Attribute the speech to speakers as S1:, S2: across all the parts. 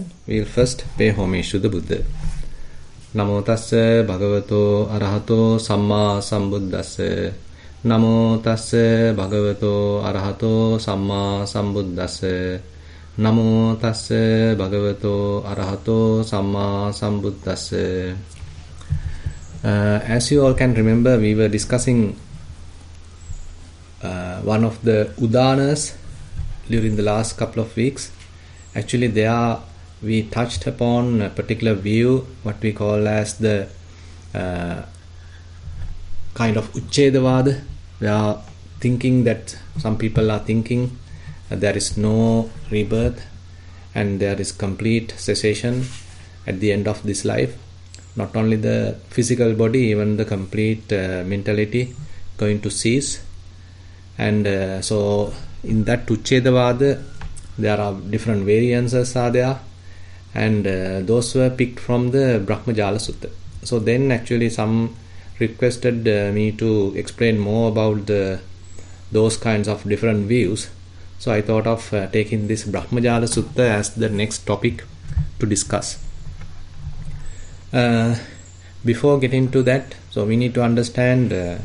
S1: We'll first pay homage to the Buddha. Namo tassa bhagavato arahato samma sambuddhassa. Namo tassa bhagavato arahato samma sambuddhassa. Namo tassa bhagavato arahato samma sambuddhassa. As you all can remember, we were discussing one of the udanas during the last couple of weeks. Actually, there we touched upon a particular view, what we call as the kind of Uchchedavada. We are thinking that some people are thinking that there is no rebirth and there is complete cessation at the end of this life. Not only the physical body, even the complete mentality going to cease. And so in that Uchchedavada, there are different variances are there, and those were picked from the Brahmajala Sutta. So then actually some requested me to explain more about those kinds of different views. So I thought of taking this Brahmajala Sutta as the next topic to discuss. Before getting to that, so we need to understand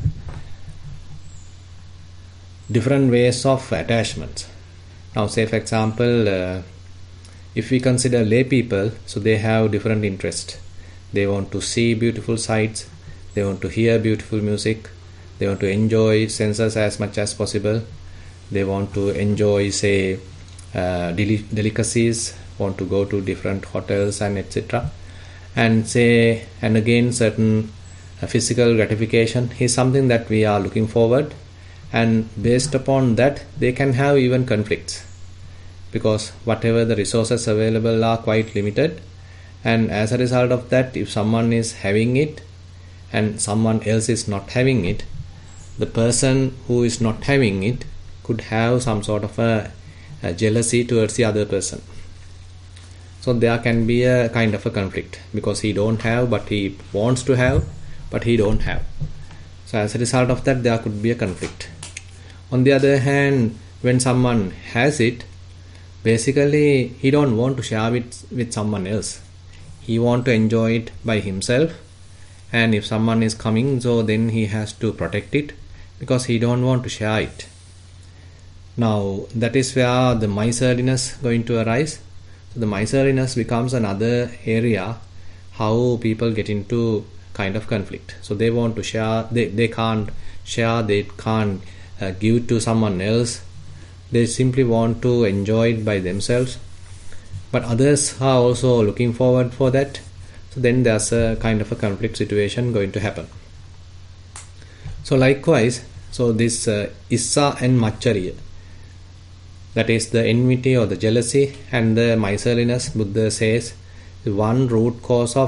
S1: different ways of attachments. Now say for example, if we consider lay people, so they have different interests. They want to see beautiful sights, they want to hear beautiful music, they want to enjoy senses as much as possible, they want to enjoy say delicacies, want to go to different hotels and etc. And again certain physical gratification is something that we are looking forward, and based upon that they can have even conflicts, because whatever the resources available are quite limited, and as a result of that, if someone is having it and someone else is not having it, the person who is not having it could have some sort of a jealousy towards the other person. So there can be a kind of a conflict, because he don't have but he wants to have, but he don't have. So as a result of that, there could be a conflict. On the other hand, when someone has it, basically he don't want to share it with someone else. He want to enjoy it by himself, and if someone is coming, so then he has to protect it, because he don't want to share it. Now that is where the miserliness going to arise. So the miserliness becomes another area how people get into kind of conflict. So they want to share, they can't share, they can't give to someone else. They simply want to enjoy it by themselves, but others are also looking forward for that. So then there's a kind of a conflict situation going to happen. So likewise, so this Issa and Maccariya, that is the enmity or the jealousy and the miserliness, Buddha says one root causes,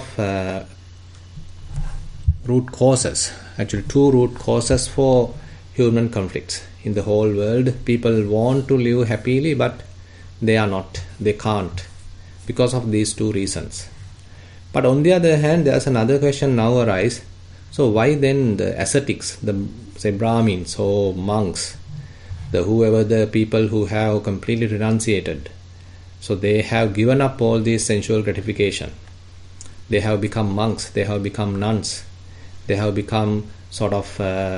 S1: actually two root causes for human conflicts. In the whole world, people want to live happily, but they can't, because of these two reasons. But on the other hand, there's another question now arise. So why then the ascetics, the say Brahmins or monks, whoever the people who have completely renunciated, so they have given up all this sensual gratification, they have become monks, they have become nuns, they have become sort of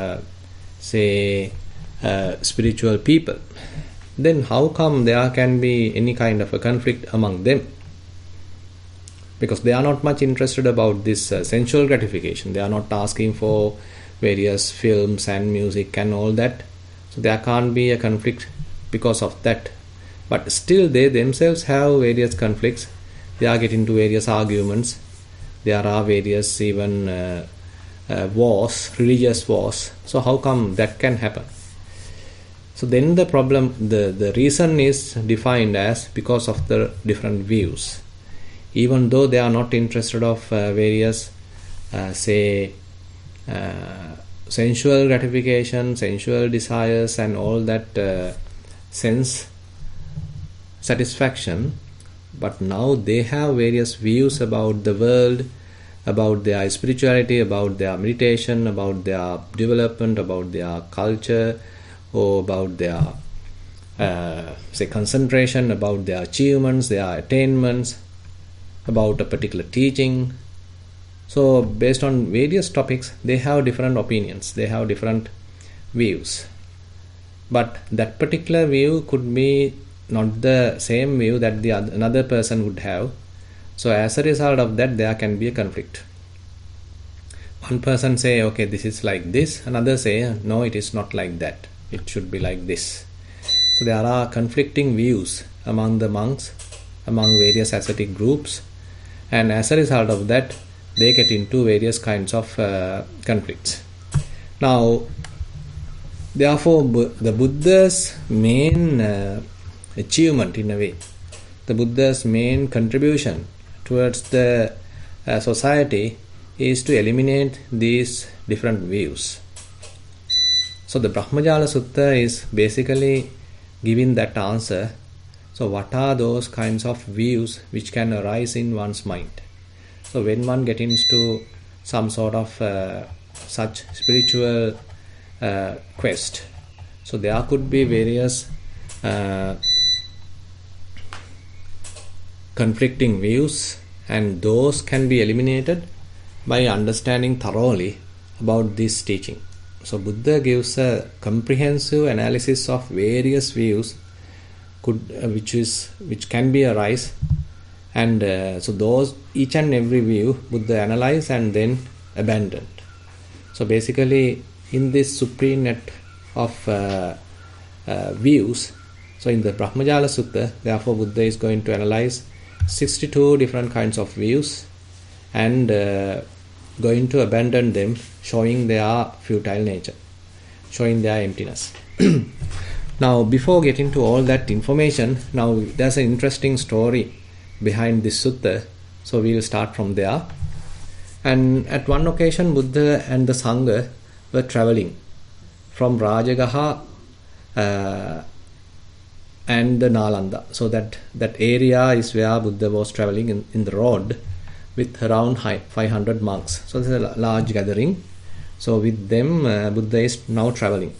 S1: spiritual people, then how come there can be any kind of a conflict among them? Because they are not much interested about this sensual gratification. They are not asking for various films and music and all that. So there can't be a conflict because of that. But still they themselves have various conflicts. They are getting into various arguments. There are various even wars, religious wars. So how come that can happen? So then the problem, the reason is defined as because of the different views. Even though they are not interested of various sensual gratification, sensual desires and all that sense satisfaction, but now they have various views about the world, about their spirituality, about their meditation, about their development, about their culture, or about their concentration, about their achievements, their attainments. about a particular teaching. So based on various topics, they have different opinions, they have different views. But that particular view could be not the same view that another person would have. So as a result of that, there can be a conflict. One person say, okay, this is like this. Another say, no, it is not like that. It should be like this. So there are conflicting views among the monks, among various ascetic groups. And as a result of that, they get into various kinds of conflicts. Now, therefore, the Buddha's main achievement, in a way, the Buddha's main contribution towards the society is to eliminate these different views. So the Brahmajala Sutta is basically giving that answer. So what are those kinds of views which can arise in one's mind? So when one gets into some sort of such spiritual quest, so there could be various conflicting views, and those can be eliminated by understanding thoroughly about this teaching. So Buddha gives a comprehensive analysis of various views which can be arise, and so those each and every view Buddha analyzed and then abandoned. So basically, in this supreme net of views, so in the Brahmajala Sutta, therefore Buddha is going to analyze 62 different kinds of views and going to abandon them, showing their futile nature, showing their emptiness. Now, before getting to all that information, now there's an interesting story behind this sutta, so we will start from there. And at one occasion, Buddha and the Sangha were traveling from Rajagaha and the Nalanda. So that area is where Buddha was traveling in the road with around 500 monks. So this is a large gathering. So with them, Buddha is now traveling.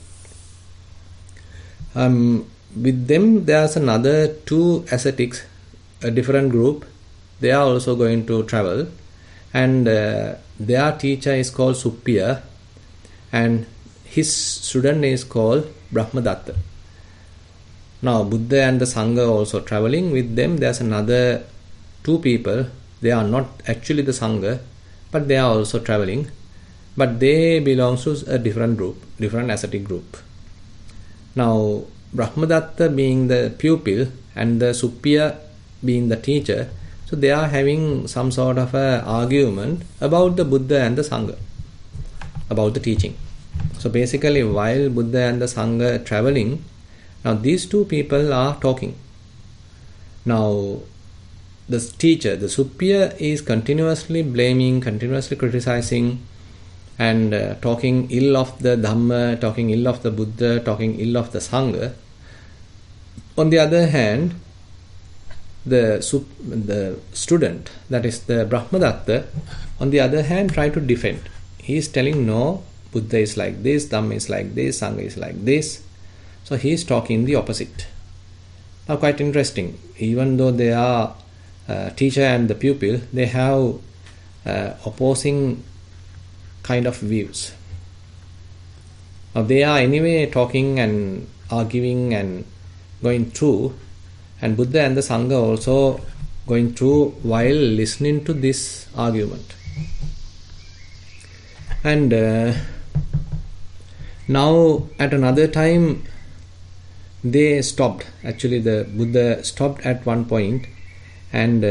S1: With them, there's another two ascetics, a different group. They are also going to travel, and their teacher is called Suppiya, and his student is called Brahmadatta. Now Buddha and the Sangha are also traveling. With them, there's another two people. They are not actually the Sangha, but they are also traveling, but they belong to a different group, different ascetic group. Now Brahmadatta being the pupil and the Suppiya being the teacher, so they are having some sort of a argument about the Buddha and the Sangha, about the teaching. So basically, while Buddha and the Sangha are traveling, now these two people are talking. Now the teacher, the Suppiya, is continuously blaming, continuously criticizing, and talking ill of the Dhamma, talking ill of the Buddha, talking ill of the Sangha. On the other hand, the student, that is the Brahmadatta, on the other hand, try to defend. He is telling, no, Buddha is like this, Dhamma is like this, Sangha is like this. So he is talking the opposite. Now quite interesting. Even though they are teacher and the pupil, they have opposing kind of views. Now they are anyway talking and arguing and going through, and Buddha and the Sangha also going through while listening to this argument. And now at another time they stopped. Actually, the Buddha stopped at one point and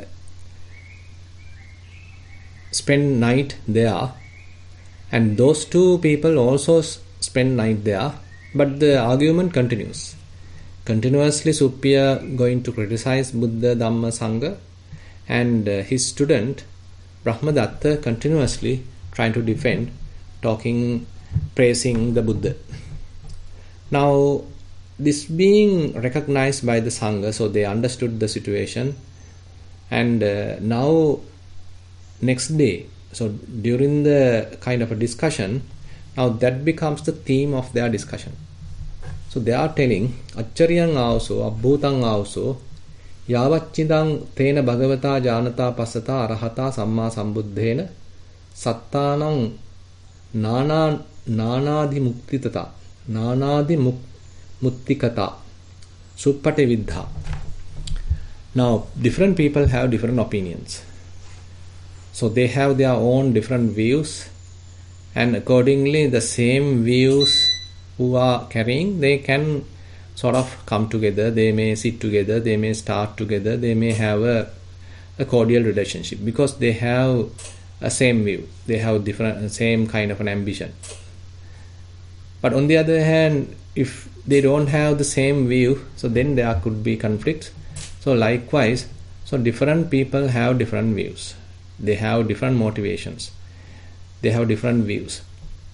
S1: spend night there, and those two people also spend night there, but the argument continues. Continuously Suppiya going to criticize Buddha, Dhamma, Sangha, and his student Brahmadatta continuously trying to defend, talking, praising the Buddha. Now this being recognized by the Sangha, so they understood the situation, and now next day, so during the kind of a discussion, now that becomes the theme of their discussion. So they are telling, Accharyang also, Abhutang also, Yavachidang tena bhagavata janata pasata arahata samma sambuddhena sattanang nanadi muktikata suppate viddha. Now, different people have different opinions. So they have their own different views, and accordingly the same views who are carrying, they can sort of come together, they may sit together, they may start together, they may have a cordial relationship because they have a same view, they have different same kind of an ambition. But on the other hand, if they don't have the same view, so then there could be conflicts. So likewise, so different people have different views, they have different motivations, they have different views.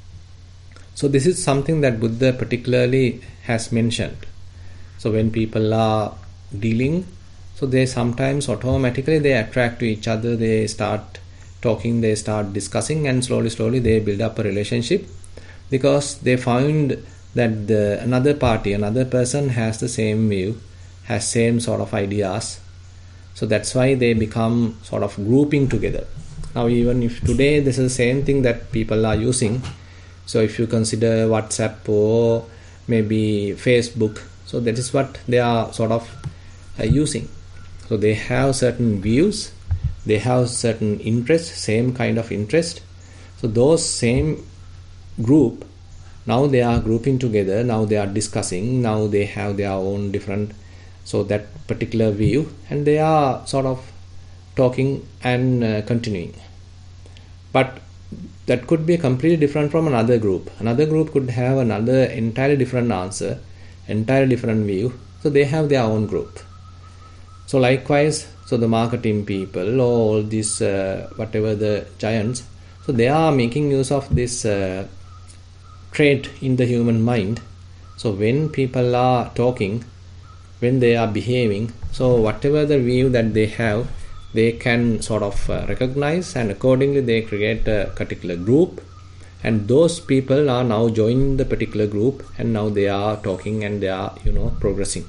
S1: So this is something that Buddha particularly has mentioned. So when people are dealing, so they sometimes automatically they attract to each other, they start talking, they start discussing, and slowly they build up a relationship because they find that another party, another person has the same view, has same sort of ideas. So that's why they become sort of grouping together. Now even if today this is the same thing that people are using, so if you consider WhatsApp or maybe Facebook, so that is what they are sort of using. So they have certain views, they have certain interests, same kind of interest. So those same group, now they are grouping together, now they are discussing, now they have their own different, so that particular view, and they are sort of talking and continuing. But that could be completely different from another group. Another group could have another entirely different answer, entirely different view. So they have their own group. So likewise, so the marketing people or all these whatever the giants, so they are making use of this trait in the human mind. So when people are talking, when they are behaving, so whatever the view that they have, they can sort of recognize, and accordingly they create a particular group, and those people are now joining the particular group, and now they are talking and they are progressing.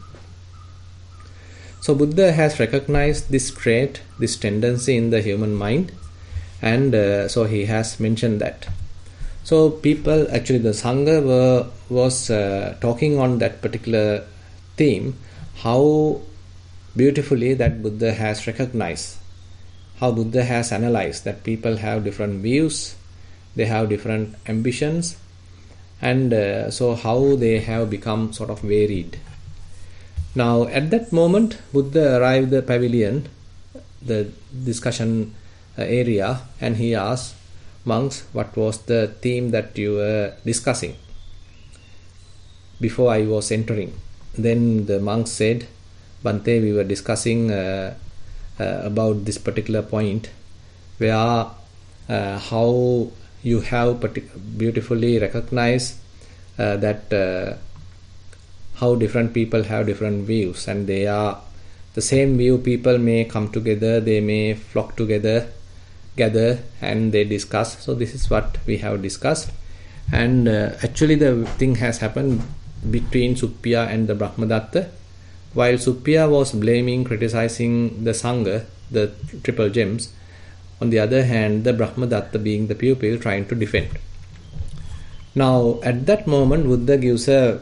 S1: So Buddha has recognized this trait, this tendency in the human mind, and so he has mentioned that. So people, actually the Sangha was talking on that particular theme, how beautifully that Buddha has recognized, how Buddha has analyzed that people have different views, they have different ambitions, and so how they have become sort of varied. Now at that moment, Buddha arrived at the pavilion, the discussion area, and he asked monks, what was the theme that you were discussing before I was entering? Then the monks said, Bhante, we were discussing about this particular point where how you have beautifully recognized that how different people have different views, and they are the same view. People may come together, they may flock together, gather, and they discuss. So this is what we have discussed, and actually the thing has happened between Suppiya and the Brahmadatta. While Suppiya was blaming, criticizing the Sangha, the triple gems, on the other hand, the Brahmadatta, being the pupil, trying to defend. Now, at that moment, Buddha gives a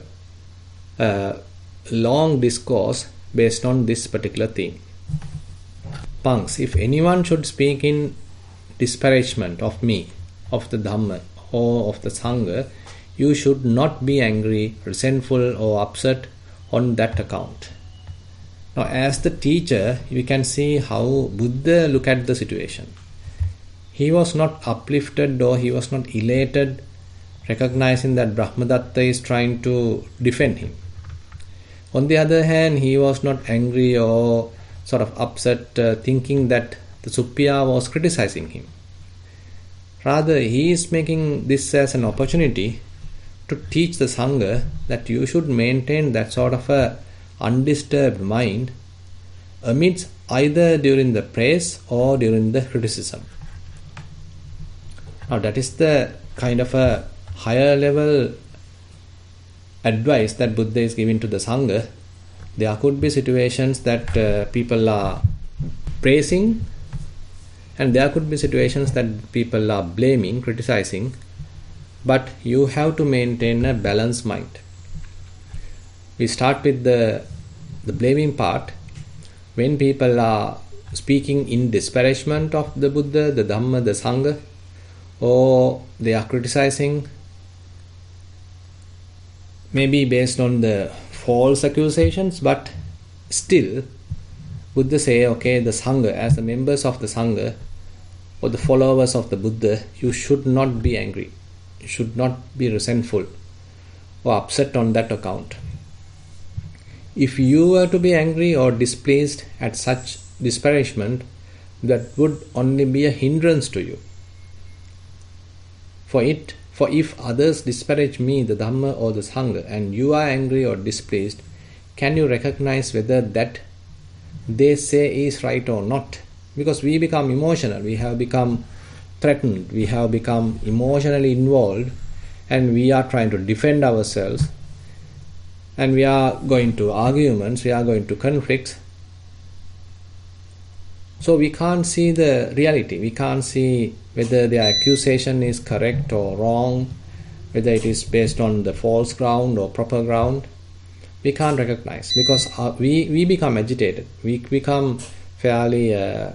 S1: long discourse based on this particular theme. Monks, if anyone should speak in disparagement of me, of the Dhamma, or of the Sangha, you should not be angry, resentful, or upset on that account. Now, as the teacher, we can see how Buddha looked at the situation. He was not uplifted or he was not elated, recognizing that Brahmadatta is trying to defend him. On the other hand, he was not angry or sort of upset, thinking that the Suppiya was criticizing him. Rather, he is making this as an opportunity to teach the Sangha that you should maintain that sort of a undisturbed mind amidst either during the praise or during the criticism. Now that is the kind of a higher level advice that Buddha is giving to the Sangha, There could be situations that people are praising, and there could be situations that people are blaming, criticizing, but you have to maintain a balanced mind. We start with the blaming part. When people are speaking in disparagement of the Buddha, the Dhamma, the Sangha, or they are criticizing, maybe based on the false accusations, but still Buddha say, okay, the Sangha, as the members of the Sangha or the followers of the Buddha, you should not be angry, you should not be resentful or upset on that account. If you were to be angry or displeased at such disparagement, that would only be a hindrance to you. For if others disparage me, the Dhamma or the Sangha, and you are angry or displeased, can you recognize whether that they say is right or not? Because we become emotional, we have become threatened, we have become emotionally involved, and we are trying to defend ourselves, and we are going to arguments, we are going to conflicts. So we can't see the reality, we can't see whether the accusation is correct or wrong, whether it is based on the false ground or proper ground. We can't recognize, because we become agitated, we become fairly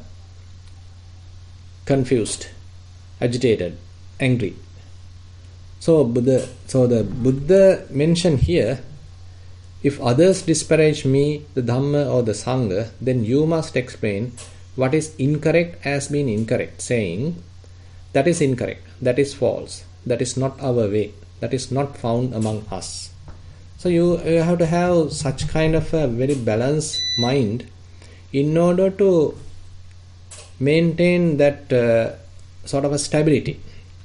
S1: confused, agitated, angry. So the Buddha mentioned here, if others disparage me, the Dhamma or the Sangha, then you must explain what is incorrect as being incorrect, saying that is incorrect, that is false, that is not our way, that is not found among us. So you have to have such kind of a very balanced mind in order to maintain that sort of a stability.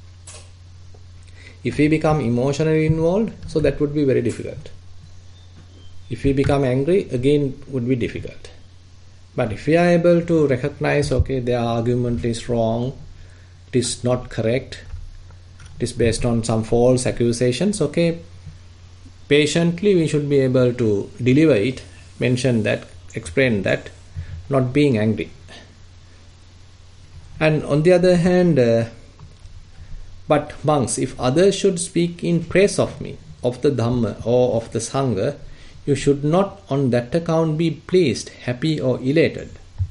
S1: If we become emotionally involved, so that would be very difficult. If we become angry, again would be difficult. But if we are able to recognize, okay, their argument is wrong, it is not correct, it is based on some false accusations, okay, patiently we should be able to deliver it, mention that, explain that, not being angry. And on the other hand, but monks, if others should speak in praise of me, of the Dhamma or of the Sangha, you should not on that account be pleased, happy or elated.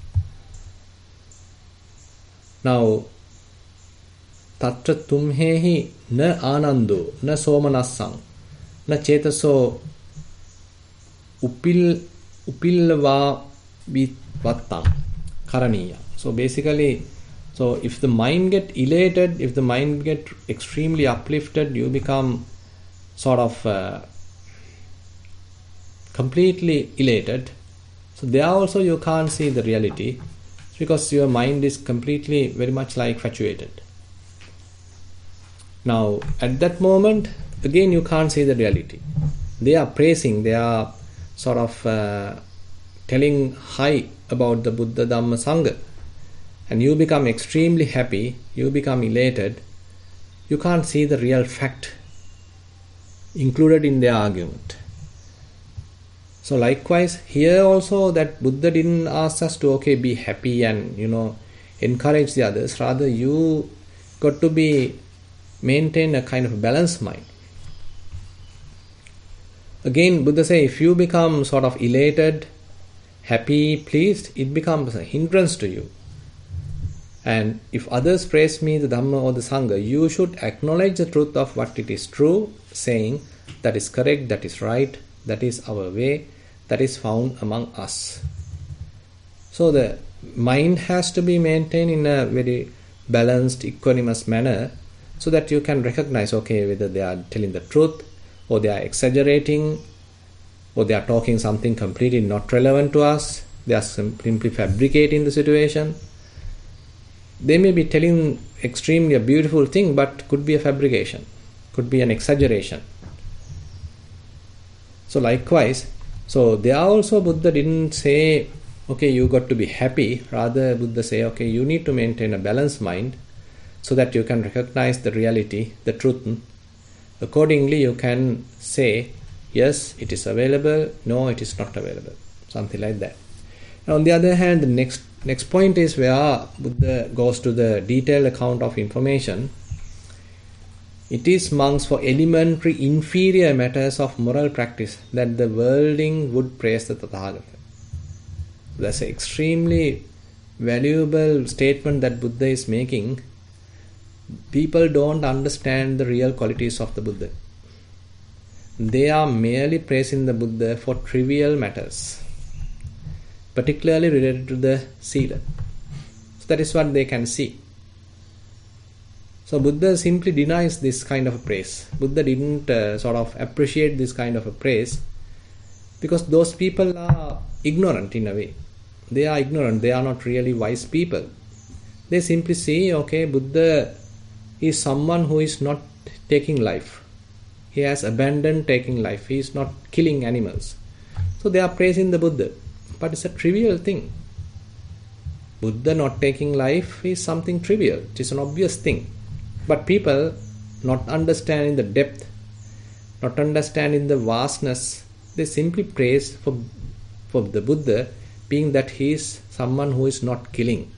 S1: Now, tatra tumhehi na anando na somanassang na chetaso upilva vivattang karaniya. So basically, so if the mind get elated, if the mind get extremely uplifted, you become sort of completely elated. So there also you can't see the reality, because your mind is completely very much like fatuated. Now at that moment, again you can't see the reality. They are praising, they are sort of telling high about the Buddha, Dhamma, Sangha, and you become extremely happy, you become elated. You can't see the real fact included in their argument. So likewise, here also that Buddha didn't ask us to, okay, be happy and, encourage the others. Rather, you got to maintain a kind of balanced mind. Again, Buddha say, if you become sort of elated, happy, pleased, it becomes a hindrance to you. And if others praise me, the Dhamma or the Sangha, you should acknowledge the truth of what it is true, saying that is correct, that is right, that is our way, that is found among us. So the mind has to be maintained in a very balanced, equanimous manner, so that you can recognize, okay, whether they are telling the truth, or they are exaggerating, or they are talking something completely not relevant to us, they are simply fabricating the situation. They may be telling extremely a beautiful thing, but could be a fabrication, could be an exaggeration. So likewise, so there also Buddha didn't say, okay, you got to be happy. Rather, Buddha say, okay, you need to maintain a balanced mind so that you can recognize the reality, the truth. Accordingly, you can say Yes, it is available. No, it is not available. Something like that. And on the other hand, the next point is where Buddha goes to the detailed account of information. It is monks for elementary inferior matters of moral practice that the worldling would praise the Tathagata. That's an extremely valuable statement that Buddha is making. People don't understand the real qualities of the Buddha. They are merely praising the Buddha for trivial matters, particularly related to the Sila. So that is what they can see. So Buddha simply denies this kind of a praise. Buddha didn't sort of appreciate this kind of a praise because those people are ignorant in a way. They are ignorant. They are not really wise people. They simply say, okay, Buddha is someone who is not taking life. He has abandoned taking life. He is not killing animals. So they are praising the Buddha. But it's a trivial thing. Buddha not taking life is something trivial. It is an obvious thing. But people not understanding the depth, not understanding the vastness, they simply praise for the Buddha being that he is someone who is not killing,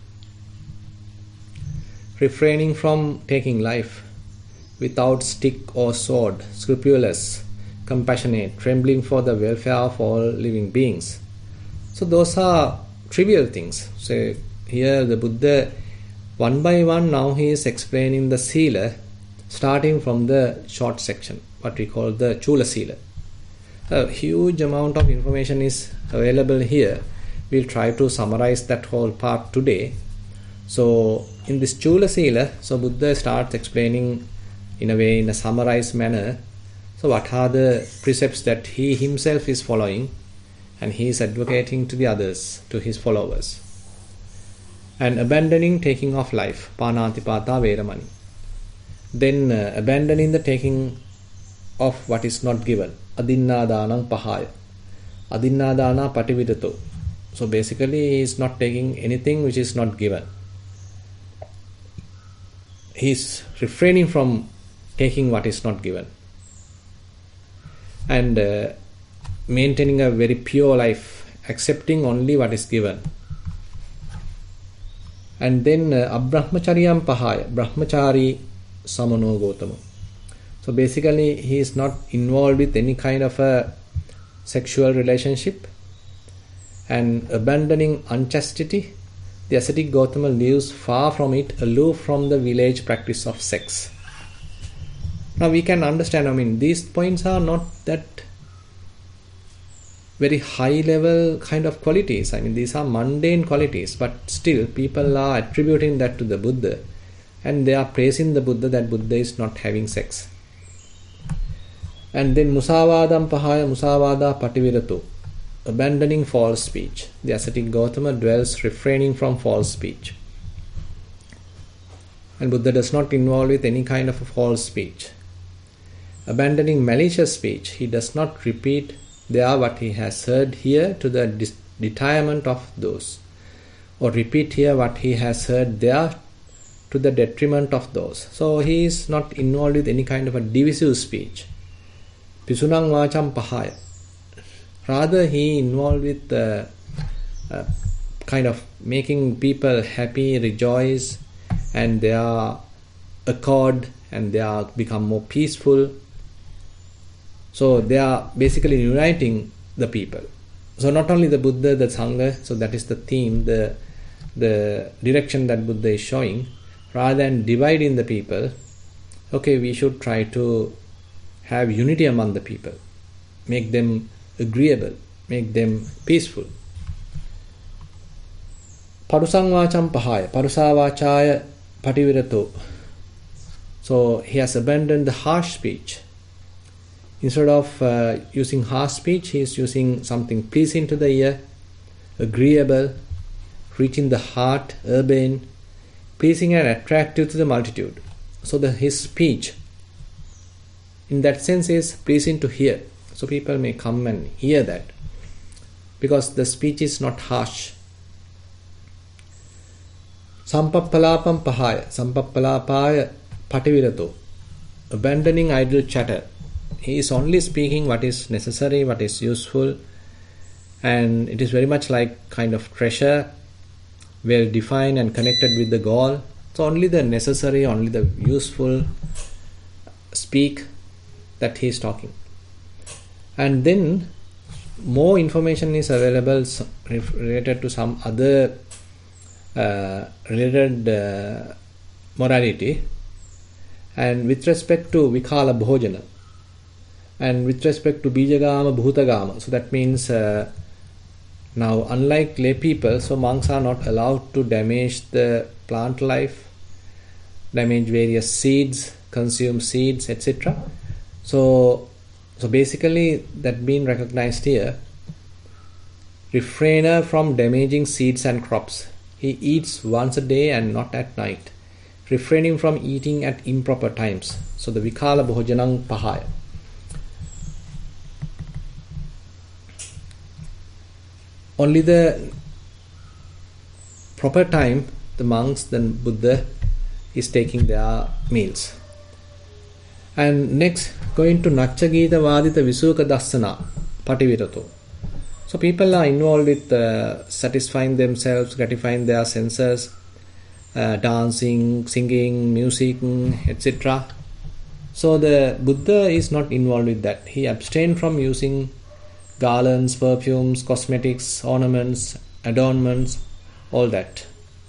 S1: refraining from taking life, without stick or sword, scrupulous, compassionate, trembling for the welfare of all living beings. So those are trivial things. So here the Buddha, one by one, now he is explaining the Sila, starting from the short section, what we call the Chula Sila. A huge amount of information is available here. We'll try to summarize that whole part today. So in this Chula Sila, so Buddha starts explaining in a way, in a summarized manner, so what are the precepts that he himself is following and he is advocating to the others, to his followers. And abandoning taking of life, Panatipata Veramani. Then abandoning the taking of what is not given, Adinnadanang Pahaya, Adinnadana Patividato. So basically he is not taking anything which is not given. He is refraining from taking what is not given. And maintaining a very pure life, accepting only what is given. And then Abrahmacharyam Pahaya, Brahmachari Samano Gotamo. So basically he is not involved with any kind of a sexual relationship. And abandoning unchastity, the ascetic Gautama lives far from it, aloof from the village practice of sex. Now we can understand, these points are not that very high level kind of qualities. These are mundane qualities, but still people are attributing that to the Buddha and they are praising the Buddha that Buddha is not having sex. And then Musavadam Pahaya Musavada Pativirato, abandoning false speech. The ascetic Gautama dwells refraining from false speech. And Buddha does not involve with any kind of a false speech. Abandoning malicious speech, he does not repeat there what he has heard here to the detriment of those, or repeat here what he has heard there to the detriment of those. So he is not involved with any kind of a divisive speech. Pisunang Vacham Pahaya. Rather he involved with kind of making people happy, rejoice, and they are accord and they are become more peaceful. So they are basically uniting the people. So not only the Buddha, the Sangha, so that is the theme, the direction that Buddha is showing. Rather than dividing the people, okay, we should try to have unity among the people, make them agreeable, make them peaceful. Parusang Vacham Pahaya, Parusa Vachaya Pativirato. So he has abandoned the harsh speech. Instead of using harsh speech, he is using something pleasing to the ear, agreeable, reaching the heart, urbane, pleasing and attractive to the multitude. So his speech, in that sense, is pleasing to hear. So people may come and hear that, because the speech is not harsh. Sampappalapam Pahaya, Sampappalapaya Pativirato, abandoning idle chatter. He is only speaking what is necessary, what is useful, and it is very much like kind of treasure, well defined and connected with the goal. So only the necessary, only the useful speak that he is talking. And then more information is available related to some other related morality, and with respect to Vikala Bhojana, and with respect to Bijagama Bhutagama. So that means now, unlike lay people, so monks are not allowed to damage the plant life, damage various seeds, consume seeds, etc. So basically, that being recognized here, refrainer from damaging seeds and crops. He eats once a day and not at night, refraining from eating at improper times. So the Vikala Bhojanang Pahaya. Only the proper time, the monks, then Buddha is taking their meals. And next, going to Nachagita Vadita Visuka Dassana Pativirato. So people are involved with satisfying themselves, gratifying their senses, dancing, singing, music, etc. So the Buddha is not involved with that. He abstained from using garlands, perfumes, cosmetics, ornaments, adornments, all that.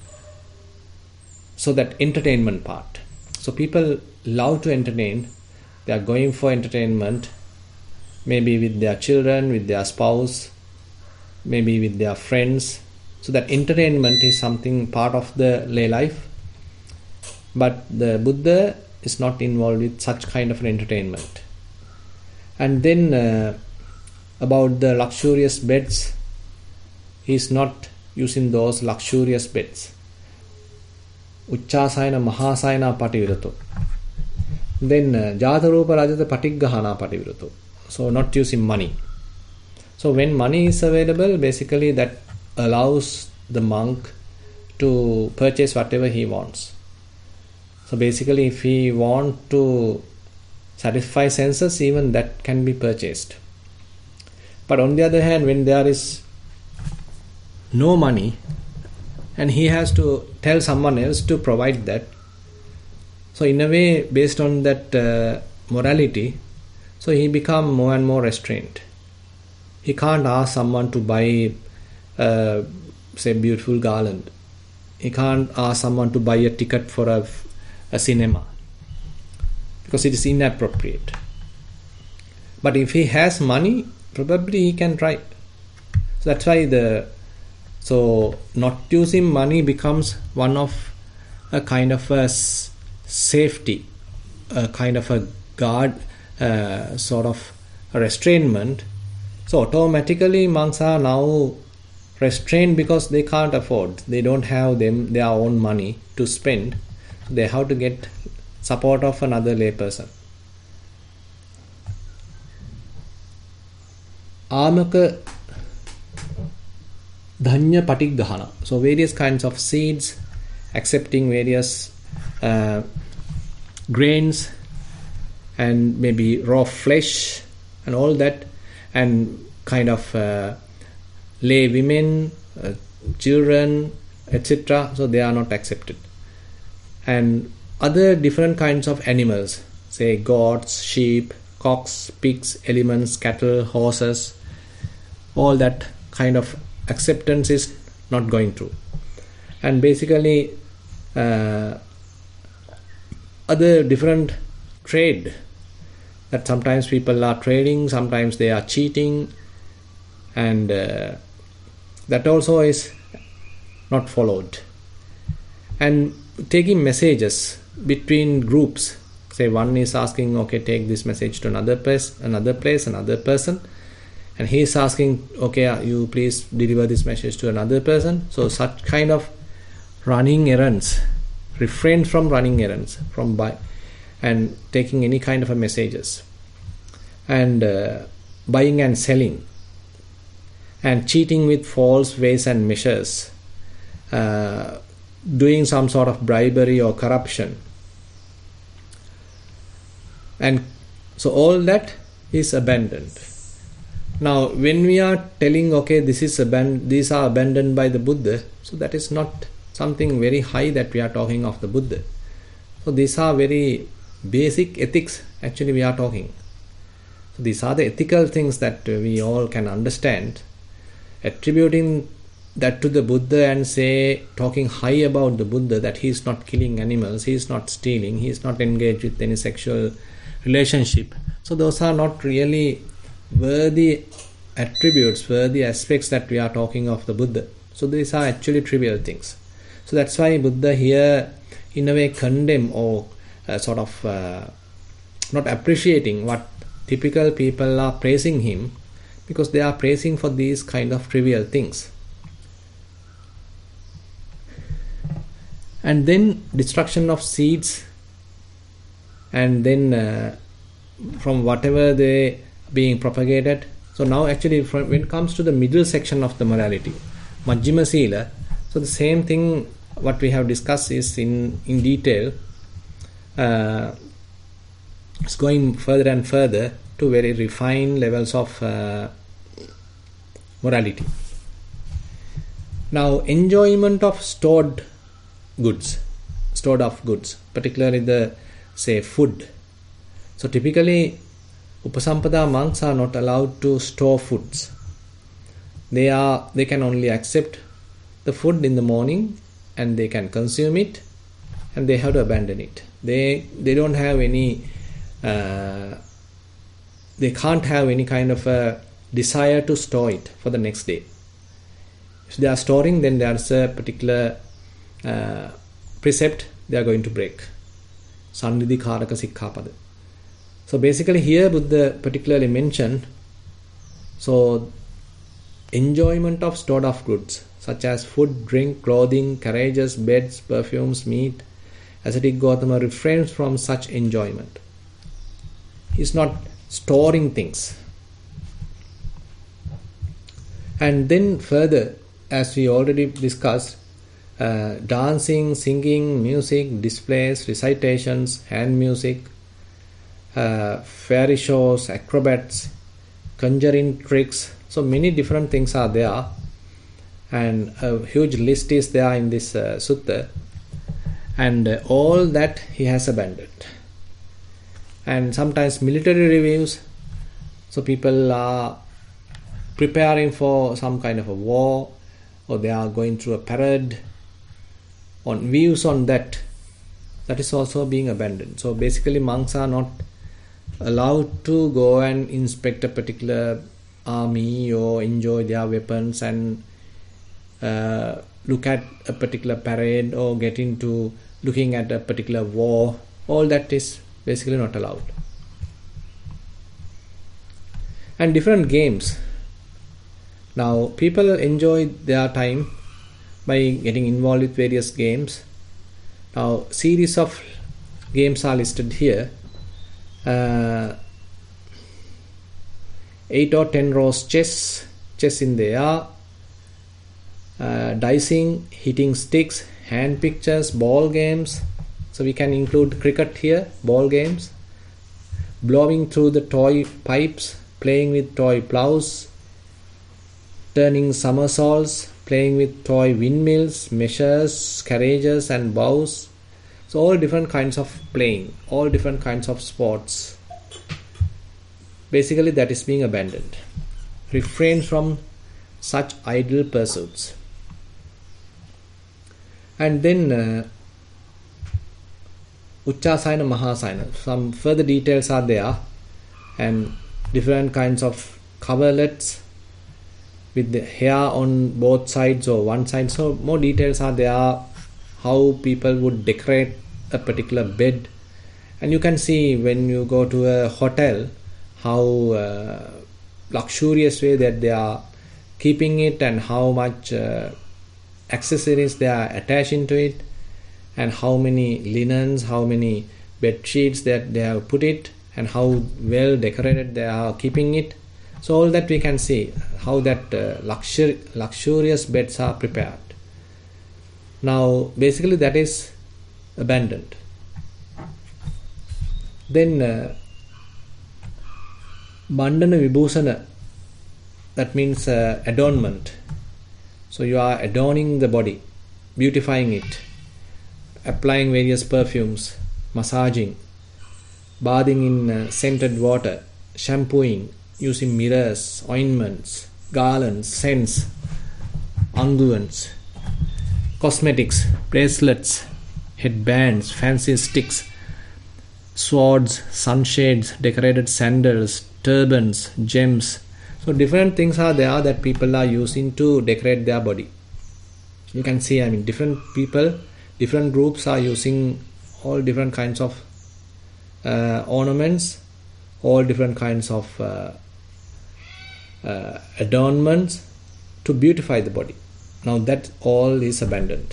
S1: So that entertainment part. So people love to entertain. They are going for entertainment, maybe with their children, with their spouse, maybe with their friends. So that entertainment is something part of the lay life. But the Buddha is not involved with such kind of an entertainment. And then about the luxurious beds, he is not using those luxurious beds. Uchchasayana Mahasayana Pativirato. Then Jatarupa Rajata Patiggahana Pativirato. So not using money. So when money is available, basically that allows the monk to purchase whatever he wants. So basically if he wants to satisfy senses, even that can be purchased. But on the other hand, when there is no money and he has to tell someone else to provide that, so in a way, based on that morality, so he becomes more and more restrained. He can't ask someone to buy, say, beautiful garland. He can't ask someone to buy a ticket for a cinema because it is inappropriate. But if he has money, probably he can try. So that's why so not using money becomes one of a kind of a safety, a kind of a guard, sort of a restrainment. So automatically monks are now restrained because they can't afford. They don't have their own money to spend. They have to get support of another lay person. Amaka Dhanya Patiggahana. So various kinds of seeds, accepting various grains and maybe raw flesh and all that, and kind of lay women, children, etc. So they are not accepted. And other different kinds of animals, say goats, sheep, cocks, pigs, elements, cattle, horses, all that kind of acceptance is not going through. And basically other different trade, that sometimes people are trading, sometimes they are cheating, and that also is not followed. And taking messages between groups, say one is asking, okay, take this message to another person, and he is asking, okay, you please deliver this message to another person. So such kind of running errands, refrain from running errands, and taking any kind of a messages, and buying and selling, and cheating with false ways and measures, doing some sort of bribery or corruption, and So all that is abandoned. Now when we are telling, okay, these are abandoned by the Buddha, so that is not something very high that we are talking of the Buddha. So these are very basic ethics actually we are talking. So these are the ethical things that we all can understand. Attributing that to the Buddha and talking high about the Buddha, that he is not killing animals, he is not stealing, he is not engaged with any sexual relationship. So those are not really worthy attributes, worthy aspects that we are talking of the Buddha. So these are actually trivial things. So that's why Buddha here in a way condemn or not appreciating what typical people are praising him, because they are praising for these kind of trivial things. And then destruction of seeds, and then from whatever they being propagated. So now actually when it comes to the middle section of the morality, Majjhima Sila, so the same thing what we have discussed is in detail. It's going further and further to very refined levels of morality. Now enjoyment of stored of goods, particularly the food. So typically Upasampada monks are not allowed to store foods. They can only accept the food in the morning and they can consume it, and they have to abandon it. They don't have any they can't have any kind of a desire to store it for the next day. If they are storing, then there's a particular precept they are going to break. Sannidhi Karaka Sikkhapada. So basically here Buddha particularly mentioned, so enjoyment of stored of goods such as food, drink, clothing, carriages, beds, perfumes, meat. Ascetic Gautama refrains from such enjoyment. He is not storing things. And then further, as we already discussed, dancing, singing, music, displays, recitations, hand music, fairy shows, acrobats, conjuring tricks. So many different things are there, and a huge list is there in this sutta, and all that he has abandoned. And sometimes military reviews, so people are preparing for some kind of a war, or they are going through a parade, on views on that is also being abandoned. So basically monks are not allowed to go and inspect a particular army or enjoy their weapons and look at a particular parade or get into looking at a particular war. All that is basically not allowed. And different games. Now people enjoy their time by getting involved with various games. Now series of games are listed here. 8 or 10 rows chess in the air, dicing, hitting sticks, hand pictures, ball games. So we can include cricket here, ball games, blowing through the toy pipes, playing with toy plows, turning somersaults, playing with toy windmills, measures, carriages and bows. So all different kinds of playing, all different kinds of sports. Basically that is being abandoned. Refrain from such idle pursuits. And then Uchchasayana, Mahasayana. Some further details are there, and different kinds of coverlets with the hair on both sides or one side. So more details are there, how people would decorate a particular bed. And you can see when you go to a hotel how luxurious way that they are keeping it, and how much accessories they are attaching to it, and how many linens, how many bed sheets that they have put it, and how well decorated they are keeping it. So all that we can see how that luxurious beds are prepared. Now basically that is abandoned. Then Bandana Vibhusana, that means adornment. So you are adorning the body, beautifying it, applying various perfumes, massaging, bathing in scented water, shampooing, using mirrors, ointments, garlands, scents, unguents, cosmetics, bracelets, headbands, fancy sticks, swords, sunshades, decorated sandals, turbans, gems. So different things are there that people are using to decorate their body. You can see, different people, different groups are using all different kinds of ornaments, all different kinds of adornments to beautify the body. Now that all is abandoned.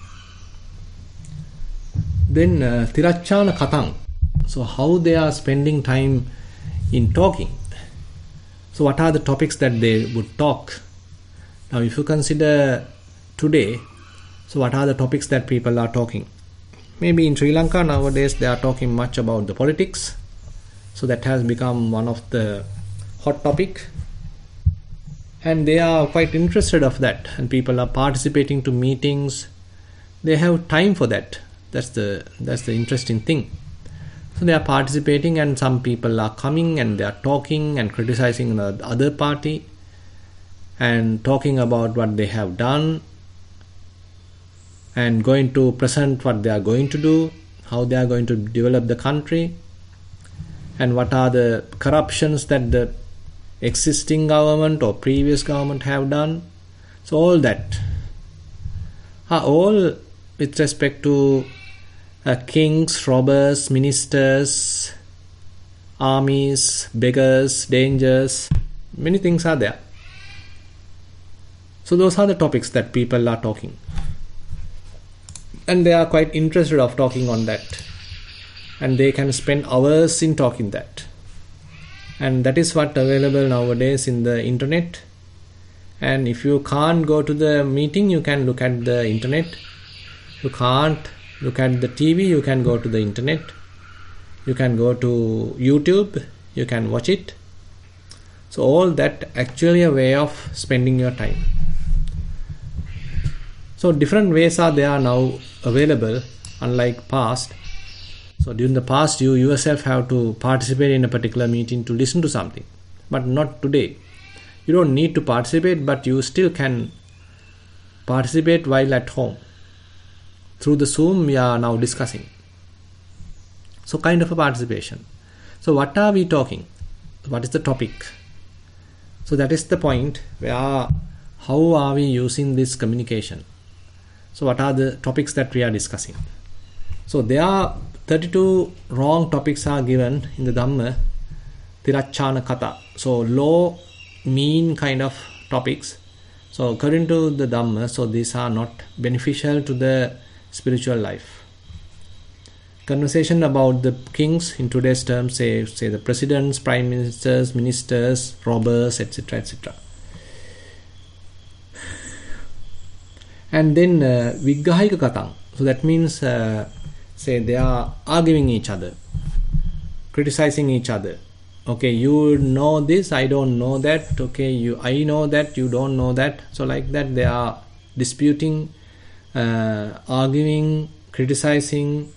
S1: Then Tirachana Katang. So how they are spending time in talking. So what are the topics that they would talk? Now if you consider today, so what are the topics that people are talking? Maybe in Sri Lanka nowadays they are talking much about the politics. So that has become one of the hot topic. And they are quite interested of that. And people are participating to meetings. They have time for that. That's the interesting thing. So they are participating, and some people are coming and they are talking and criticizing the other party and talking about what they have done and going to present what they are going to do, how they are going to develop the country, and what are the corruptions that the existing government or previous government have done. So all that are all with respect to kings, robbers, ministers, armies, beggars, dangers. Many things are there. So those are the topics that people are talking. And they are quite interested of talking on that. And they can spend hours in talking that. And that is what available nowadays in the internet. And if you can't go to the meeting, you can look at the internet. If you can't look at the TV, you can go to the internet. You can go to YouTube. You can watch it. So all that actually a way of spending your time. So different ways are there now available, unlike past. So during the past, you yourself have to participate in a particular meeting to listen to something. But not today. You don't need to participate, but you still can participate while at home. Through the Zoom, we are now discussing. So kind of a participation. So what are we talking? What is the topic? So that is the point where how are we using this communication? So what are the topics that we are discussing? So there are 32 wrong topics are given in the Dhamma Tirachana Kata. So low, mean kind of topics. So according to the Dhamma, so these are not beneficial to the spiritual life. Conversation about the kings in today's terms, say the presidents, prime ministers, ministers, robbers, etc., etc. And then Vigrahika Katang. So that means say they are arguing each other, criticizing each other. Okay, you know this, I don't know that. Okay, I know that, you don't know that. So like that they are disputing, arguing, criticizing,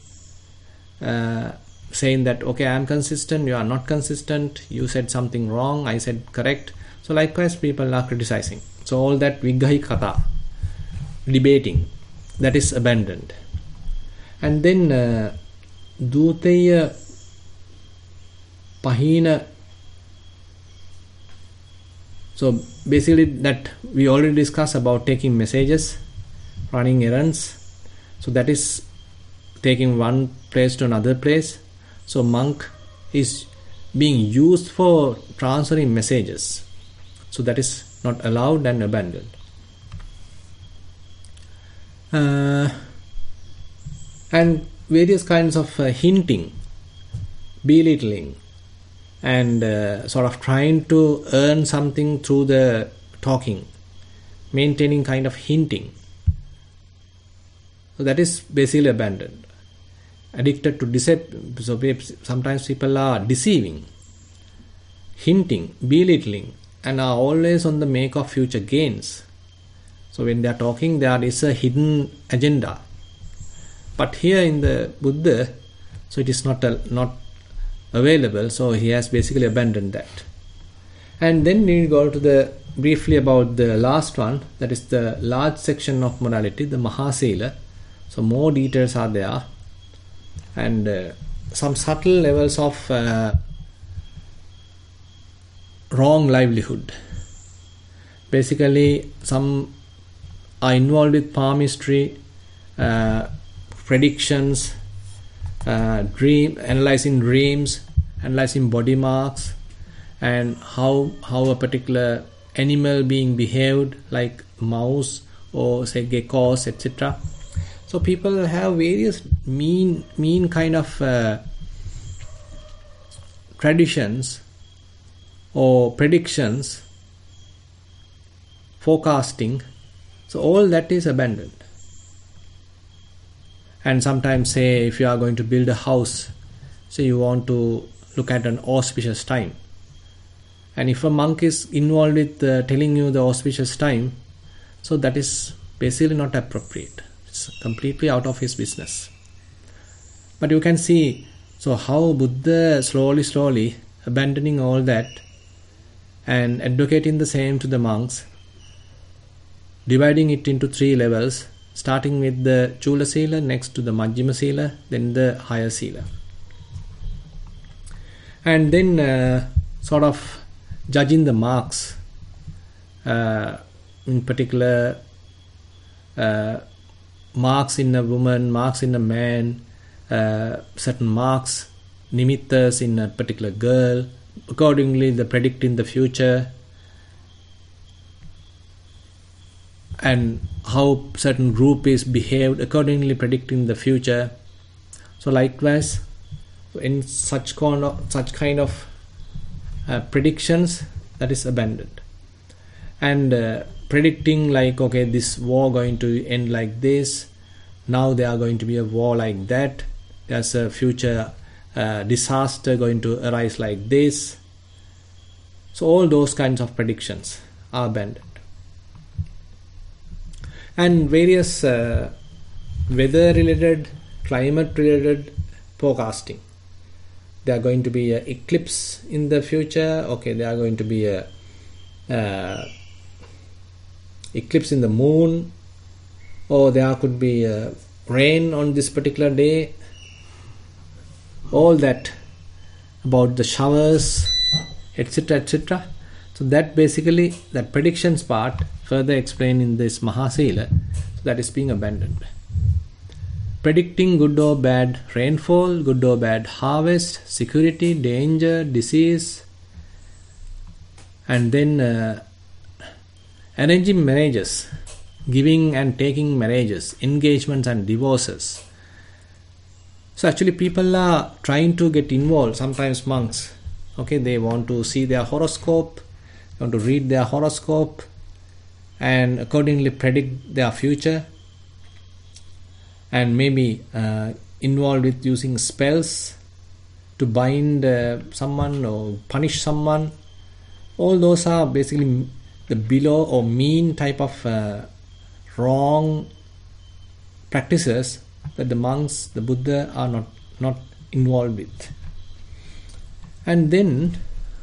S1: saying that okay, I am consistent, you are not consistent, you said something wrong, I said correct. So likewise people are criticizing. So all that Vigrahika Kata, debating, that is abandoned. And then Duteya Pahina. So basically that we already discussed about taking messages, running errands. So that is taking one place to another place. So monk is being used for transferring messages. So that is not allowed and abandoned. And various kinds of hinting, belittling, and sort of trying to earn something through the talking, maintaining kind of hinting. So that is basically abandoned. Addicted to deceit. So sometimes people are deceiving, hinting, belittling, and are always on the make of future gains. So when they are talking, there is a hidden agenda. But here in the Buddha, so it is not available, so he has basically abandoned that. And then we go to briefly about the last one, that is the large section of morality, the Mahasila. So more details are there, and some subtle levels of wrong livelihood. Basically, some are involved with palmistry, predictions, analyzing dreams, analyzing body marks, and how a particular animal being behaved, like mouse or say geckos, etc. So people have various mean kind of traditions or predictions, forecasting. So all that is abandoned. And sometimes say if you are going to build a house, so you want to look at an auspicious time. And if a monk is involved with telling you the auspicious time, so that is basically not appropriate. It's completely out of his business. But you can see, so how Buddha slowly abandoning all that and advocating the same to the monks, dividing it into 3 levels, starting with the Chula Sila, next to the Majjhima Sila, then the higher Sila. And then sort of judging the marks, in particular marks in a woman, marks in a man, certain marks, nimittas in a particular girl, accordingly they predict in the future, and how certain group is behaved, accordingly predicting the future. So likewise, in such kind of predictions, that is abandoned. And predicting like, okay, this war going to end like this, now there are going to be a war like that, there's a future disaster going to arise like this. So all those kinds of predictions are abandoned. And various weather related, climate related forecasting. There are going to be an eclipse in the future. Okay, there are going to be a eclipse in the moon, or there could be rain on this particular day. All that about the showers, etc., etc. So that basically, that predictions part further explained in this Mahasila, so that is being abandoned. Predicting good or bad rainfall, good or bad harvest, security, danger, disease, and then arranging marriages, giving and taking marriages, engagements and divorces. So actually people are trying to get involved, sometimes monks, okay, they want to see their horoscope, they want to read their horoscope and accordingly predict their future, and maybe involved with using spells to bind someone or punish someone. All those are basically the below or mean type of wrong practices that the monks, the Buddha are not involved with. And then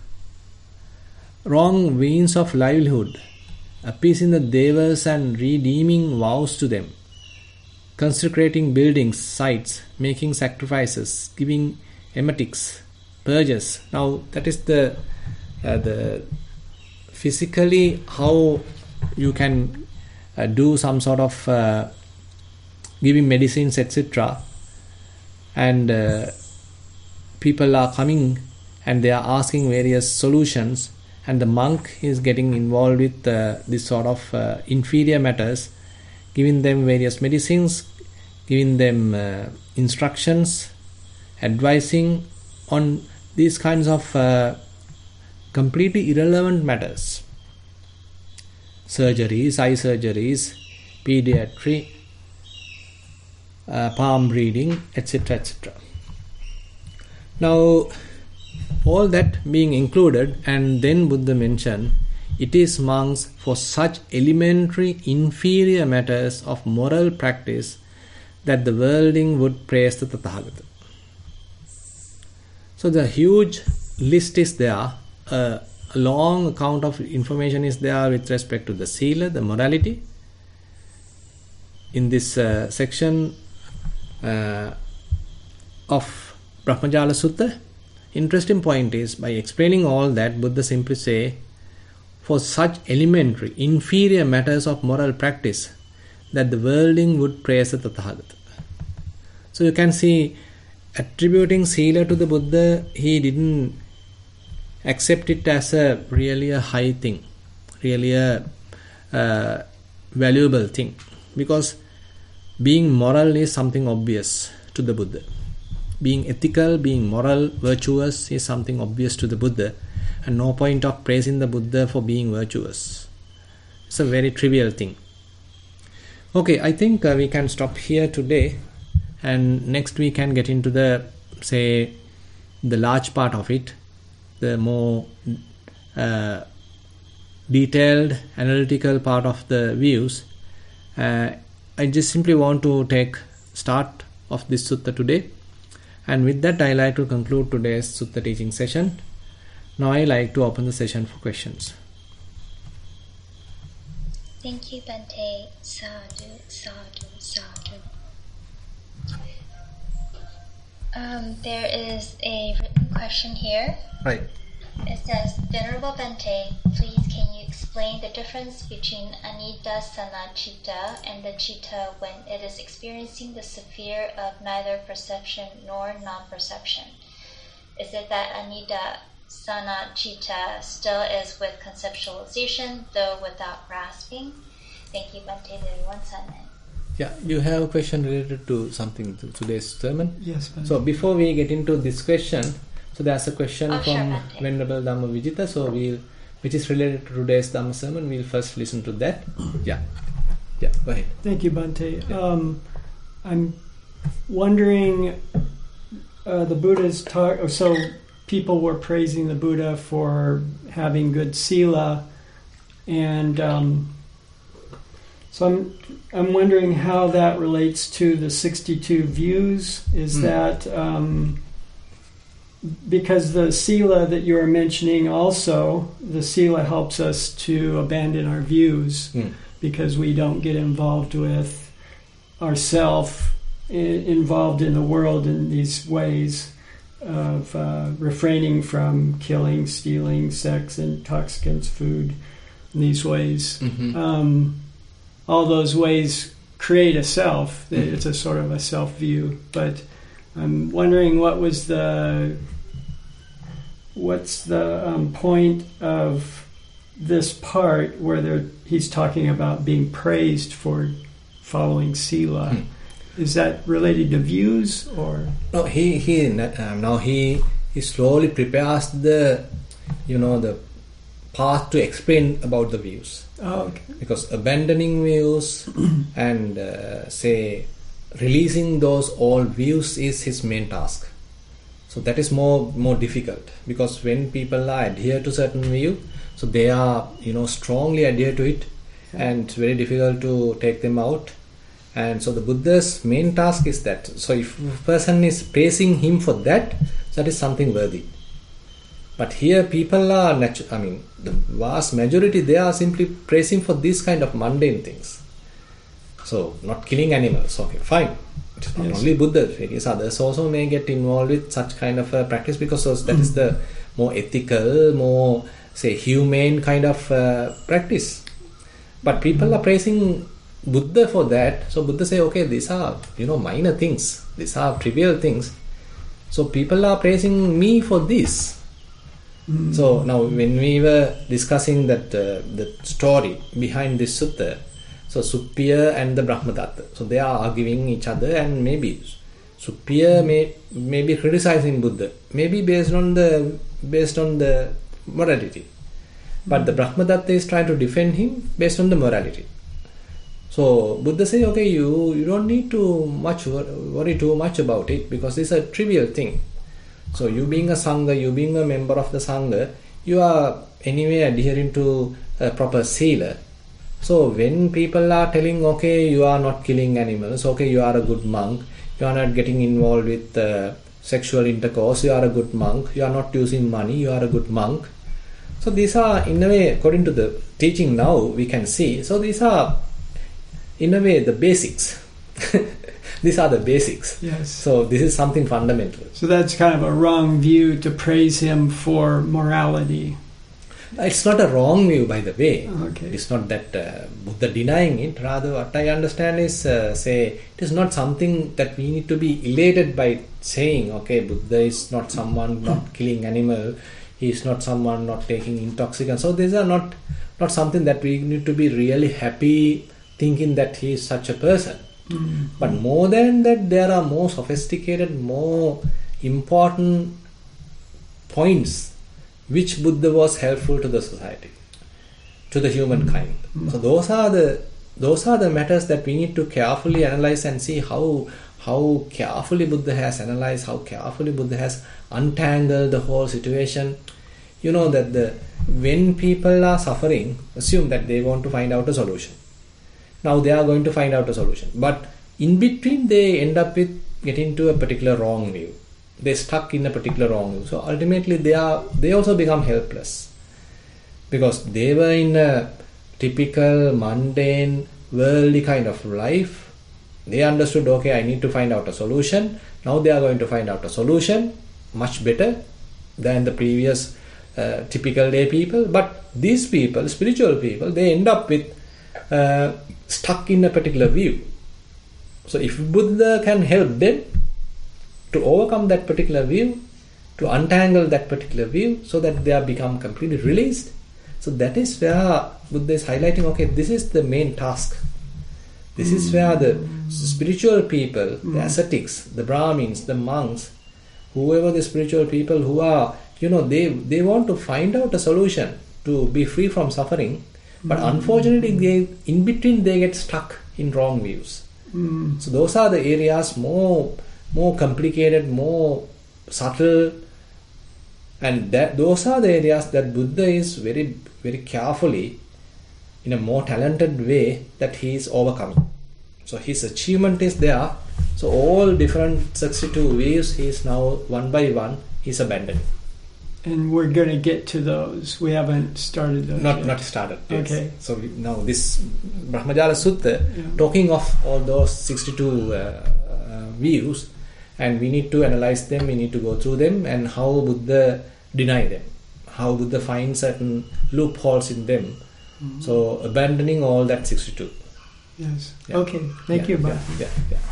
S1: wrong means of livelihood, appeasing the devas and redeeming vows to them, consecrating buildings, sites, making sacrifices, giving emetics, purges. Now that is the physically how you can do some sort of giving medicines, etc. And people are coming and they are asking various solutions, and the monk is getting involved with this sort of inferior matters, giving them various medicines, giving them instructions, advising on these kinds of completely irrelevant matters. Surgeries, eye surgeries, pediatry, palm reading, etc., etc. Now all that being included, and then Buddha mentioned, it is monks for such elementary inferior matters of moral practice that the worldling would praise the Tathagata. So the huge list is there, a long account of information is there with respect to the sila, the morality. In this section of Brahmajala Sutta, interesting point is, by explaining all that, Buddha simply say, for such elementary, inferior matters of moral practice, that the worldling would praise the Tathagata. So you can see, attributing sila to the Buddha, he didn't accept it as a really a high thing, really a valuable thing, because being moral is something obvious to the Buddha. Being ethical, being moral, virtuous is something obvious to the Buddha, and no point of praising the Buddha for being virtuous. It's a very trivial thing. Okay, I think we can stop here today, and next we can get into the large part of it, the more detailed, analytical part of the views. I just simply want to take start of this sutta today, and with that I like to conclude today's sutta teaching session. Now I like to open the session for questions.
S2: Thank you, Bhante. Sadhu, sadhu, sadhu. There is a written question here.
S1: Right.
S2: It says, Venerable Bhante, please can you explain the difference between Anidasana Citta and the Citta when it is experiencing the sphere of neither perception nor non-perception? Is it that Anidasana Citta still is with conceptualization, though without grasping? Thank you, Bhante Devi.
S1: Yeah, you have a question related to something to today's sermon?
S3: Yes, Bhante.
S1: So before we get into this question, so there's a question from
S2: sure,
S1: Venerable Dhamma Vijita, so which is related to today's Dhamma sermon. We'll first listen to that. Yeah, go ahead.
S3: Thank you, Bhante. I'm wondering, the Buddha's talk. So people were praising the Buddha for having good sila, and so I'm wondering how that relates to the 62 views. Is that because the sila that you are mentioning also, the sila helps us to abandon our views because we don't get involved with ourself, involved in the world in these ways of refraining from killing, stealing, sex, intoxicants, food, in these ways. All those ways create a self. It's a sort of a self-view. But I'm wondering what's the point of this part where he's talking about being praised for following sila. Is that related to views or?
S1: No, he slowly prepares the path to explain about the views.
S3: Oh, okay.
S1: Because abandoning views and releasing those old views is his main task. So that is more difficult, because when people are adhere to certain view, so they are strongly adhere to it, and it's very difficult to take them out. And so the Buddha's main task is that. So if a person is praising him for that, that is something worthy. But here people are the vast majority, they are simply praising for this kind of mundane things. So not killing animals, okay, fine. It's not only Buddha, various others also may get involved with such kind of practice, because that is the more ethical, more humane kind of practice. But people are praising Buddha for that. So Buddha say, okay, these are minor things, these are trivial things. So people are praising me for this. So now when we were discussing that the story behind this sutta, so Suppiya and the Brahmadatta, so they are arguing each other, and maybe Suppiya may be criticizing Buddha, maybe based on the morality, but the Brahmadatta is trying to defend him based on the morality. So Buddha say, okay, you don't need to worry too much about it, because it's a trivial thing. So you being a Sangha, you being a member of the Sangha, you are anyway adhering to a proper sila. So when people are telling, okay, you are not killing animals, okay, you are a good monk, you are not getting involved with sexual intercourse, you are a good monk, you are not using money, you are a good monk. So these are, in a way, according to the teaching now, we can see, so these are, in a way, the basics. These are the basics.
S3: Yes.
S1: So this is something fundamental.
S3: So that's kind of a wrong view to praise him for morality.
S1: It's not a wrong view, by the way.
S3: Okay.
S1: It's not that Buddha denying it. Rather, what I understand is, say, it is not something that we need to be elated by saying, okay, Buddha is not someone not killing animal, he is not someone not taking intoxicants. So these are not something that we need to be really happy thinking that he is such a person.
S3: Mm-hmm.
S1: But more than that, there are more sophisticated, more important points which Buddha was helpful to the society, to the humankind.
S3: Mm-hmm.
S1: So those are the matters that we need to carefully analyze and see how carefully Buddha has analyzed, how carefully Buddha has untangled the whole situation. You know that when people are suffering, assume that they want to find out a solution. Now they are going to find out a solution, but in between they end up with getting to a particular wrong view. They stuck in a particular wrong view. So ultimately they also become helpless, because they were in a typical mundane worldly kind of life. They understood, okay, I need to find out a solution. Now they are going to find out a solution much better than the previous typical day people. But these people, spiritual people, they end up with stuck in a particular view. So if Buddha can help them to overcome that particular view, to untangle that particular view, so that they are become completely released. So that is where Buddha is highlighting, okay, this is the main task. This is where the spiritual people, the ascetics, the Brahmins, the monks, whoever the spiritual people who are, they want to find out a solution to be free from suffering, but unfortunately in between they get stuck in wrong views. So those are the areas more complicated, more subtle, and those are the areas that Buddha is very, very carefully, in a more talented way, that he is overcoming. So his achievement is there. So all different 62 views, he is now one by one, he is abandoning.
S3: And we're going to get to those. We haven't started those yet.
S1: Not started. Yes.
S3: Okay.
S1: So now this Brahmajala Sutta, talking of all those 62 views, and we need to analyze them, we need to go through them, and how Buddha deny them, how Buddha finds certain loopholes in them. So abandoning all that 62.
S3: Yes.
S1: Yeah.
S3: Okay. Thank you, Bhatt.
S1: Yeah.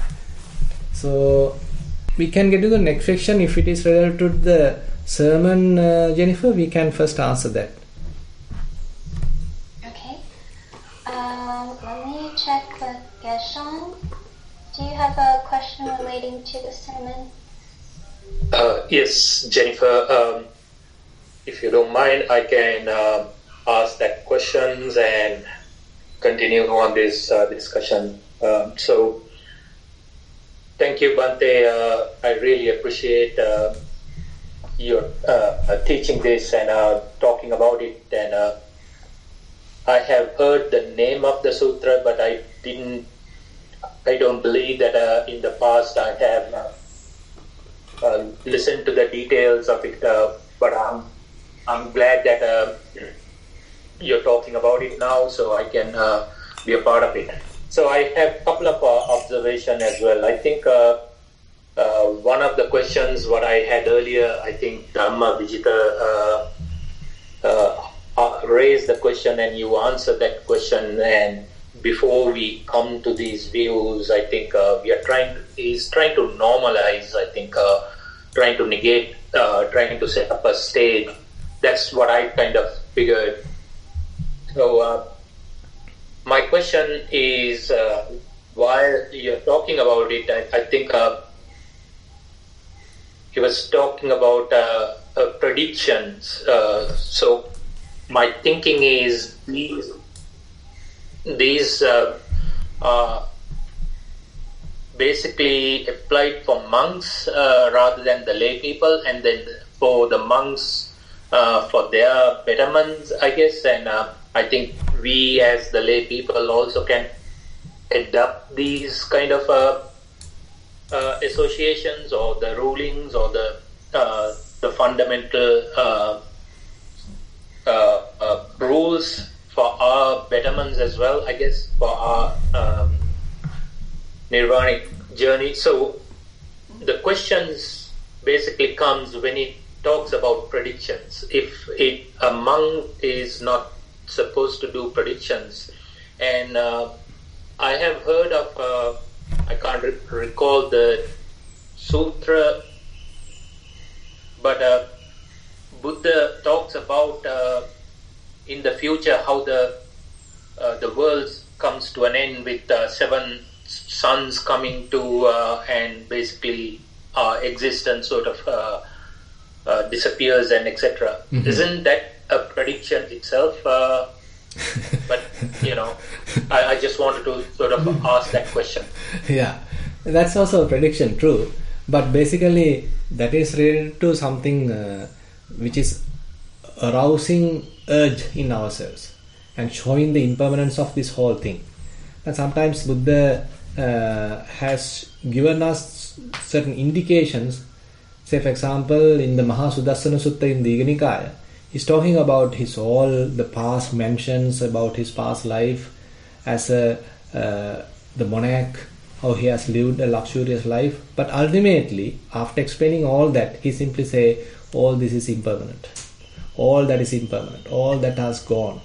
S1: So we can get to the next section. If it is related to the sermon, Jennifer, we can first answer that.
S2: Okay. Let me check with Geshan. Do you have a question relating to the sermon?
S4: Yes, Jennifer. If you don't mind, I can ask that questions and continue on this discussion. So, thank you, Bhante. I really appreciate your teaching this and talking about it. And I have heard the name of the sutra, but I don't believe that in the past I have listened to the details of it. But I'm glad that you're talking about it now, so I can be a part of it. So I have a couple of observations as well. I think one of the questions what I had earlier, I think Dhamma Vijita raised the question and you answered that question. And before we come to these views, I think he's trying to normalize, I think trying to negate, trying to set up a stage. That's what I kind of figured. So my question is, while you're talking about it, I think he was talking about predictions. So my thinking is these basically applied for monks rather than the lay people, and then for the monks for their betterments, I guess. And I think we as the lay people also can adopt these kind of associations or the rulings or the fundamental rules for our betterments as well, I guess, for our nirvanic journey. So the questions basically comes when it talks about predictions. If a monk is not supposed to do predictions, and I have heard of I can't recall the sutra, but Buddha talks about in the future how the world comes to an end with 7 suns coming to and basically our existence sort of disappears and etc. Mm-hmm. Isn't that a prediction itself? But I just wanted to sort of ask that question.
S1: Yeah, that's also a prediction, true. But basically, that is related to something which is arousing urge in ourselves and showing the impermanence of this whole thing. And sometimes Buddha has given us certain indications. Say, for example, in the Mahasudassana Sutta in the Digha Nikaya, he's talking about the past mentions about his past life as the monarch, how he has lived a luxurious life. But ultimately, after explaining all that, he simply say, all this is impermanent. All that is impermanent. All that has gone.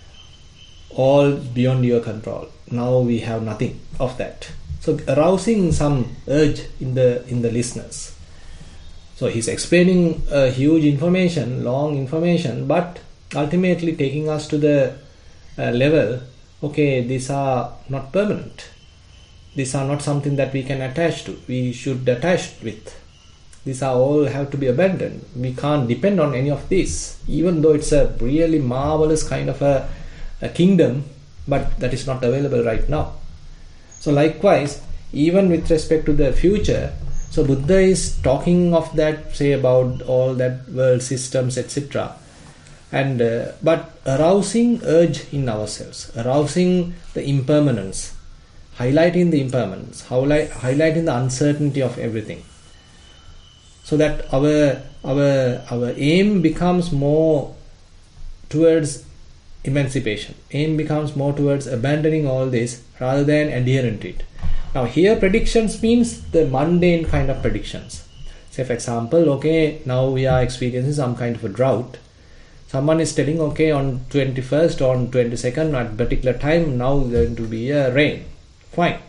S1: All beyond your control. Now we have nothing of that. So arousing some urge in the listeners. So he's explaining a huge information, long information, but ultimately taking us to the level, okay, these are not permanent. These are not something that we can attach to. We should attach with. These are all have to be abandoned. We can't depend on any of this, even though it's a really marvelous kind of a kingdom, but that is not available right now. So likewise, even with respect to the future, so Buddha is talking of that, say about all that world systems, etc. And but arousing urge in ourselves, arousing the impermanence, highlighting the impermanence, highlighting the uncertainty of everything, so that our aim becomes more towards emancipation. Aim becomes more towards abandoning all this rather than adhering to it. Now here predictions means the mundane kind of predictions. Say for example, okay, now we are experiencing some kind of a drought. Someone is telling, okay, on 21st or on 22nd at a particular time, now going to be a rain. Fine.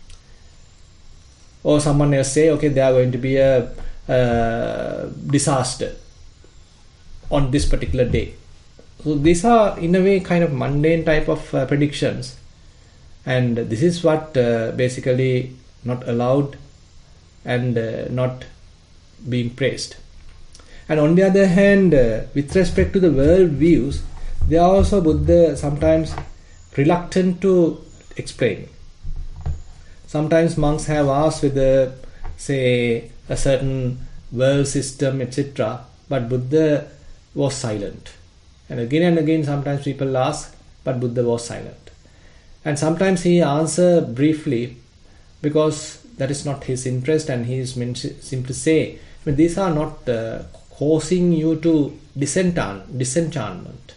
S1: Or someone else say, okay, there are going to be a disaster on this particular day. So these are in a way kind of mundane type of predictions, and this is what basically not allowed and not being praised. And on the other hand, with respect to the world views, they are also Buddha sometimes reluctant to explain. Sometimes monks have asked whether, say, a certain world system, etc., but Buddha was silent. And again, sometimes people ask, but Buddha was silent. And sometimes he answers briefly because that is not his interest, and he is meant to simply say, these are not causing you to disenchantment.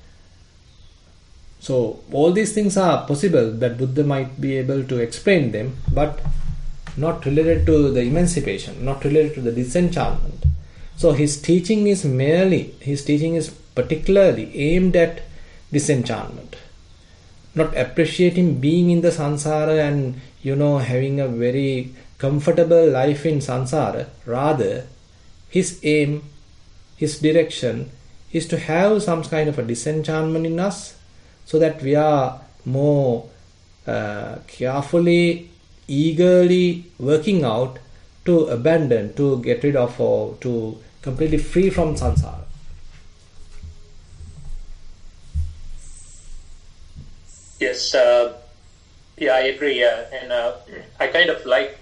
S1: So all these things are possible that Buddha might be able to explain them, but not related to the emancipation, not related to the disenchantment. So his teaching is particularly aimed at disenchantment, not appreciating being in the samsara and having a very comfortable life in samsara. Rather, his aim, his direction is to have some kind of a disenchantment in us, so that we are more carefully, eagerly working out to abandon, to get rid of, or to completely free from samsara.
S4: Yes, Yeah, I agree. And I kind of like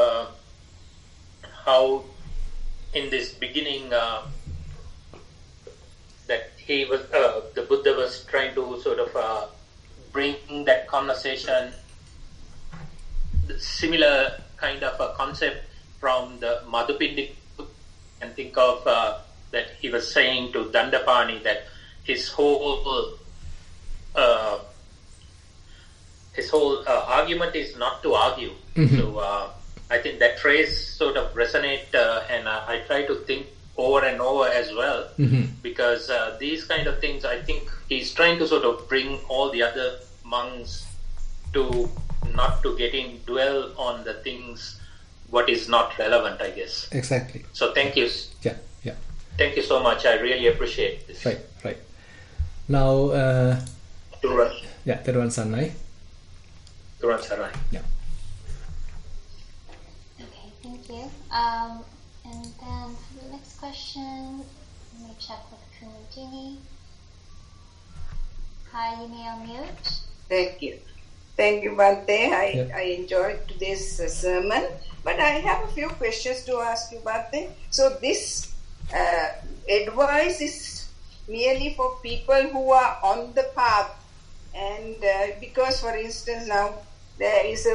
S4: how in this beginning that he was the Buddha was trying to sort of bring that conversation, similar kind of a concept from the Madhupindik, and think of that he was saying to Dandapani that his whole argument is not to argue. So I think that phrase sort of resonate, and I try to think over and over as well, because these kind of things, I think he's trying to sort of bring all the other monks to not to dwell on the things what is not relevant, I guess.
S1: Exactly.
S4: So thank you.
S1: Yeah.
S4: Thank you so much. I really appreciate this.
S1: Right. Now, Teruvan Sannai.
S4: Teruvan Sannai.
S1: Yeah.
S2: Okay, thank you. And then for the next question, let me check with Kumudini. Hi, you may unmute.
S5: Thank you, Bhante. I enjoyed today's sermon, but I have a few questions to ask you, Bhante. So this advice is merely for people who are on the path, and because, for instance, now there is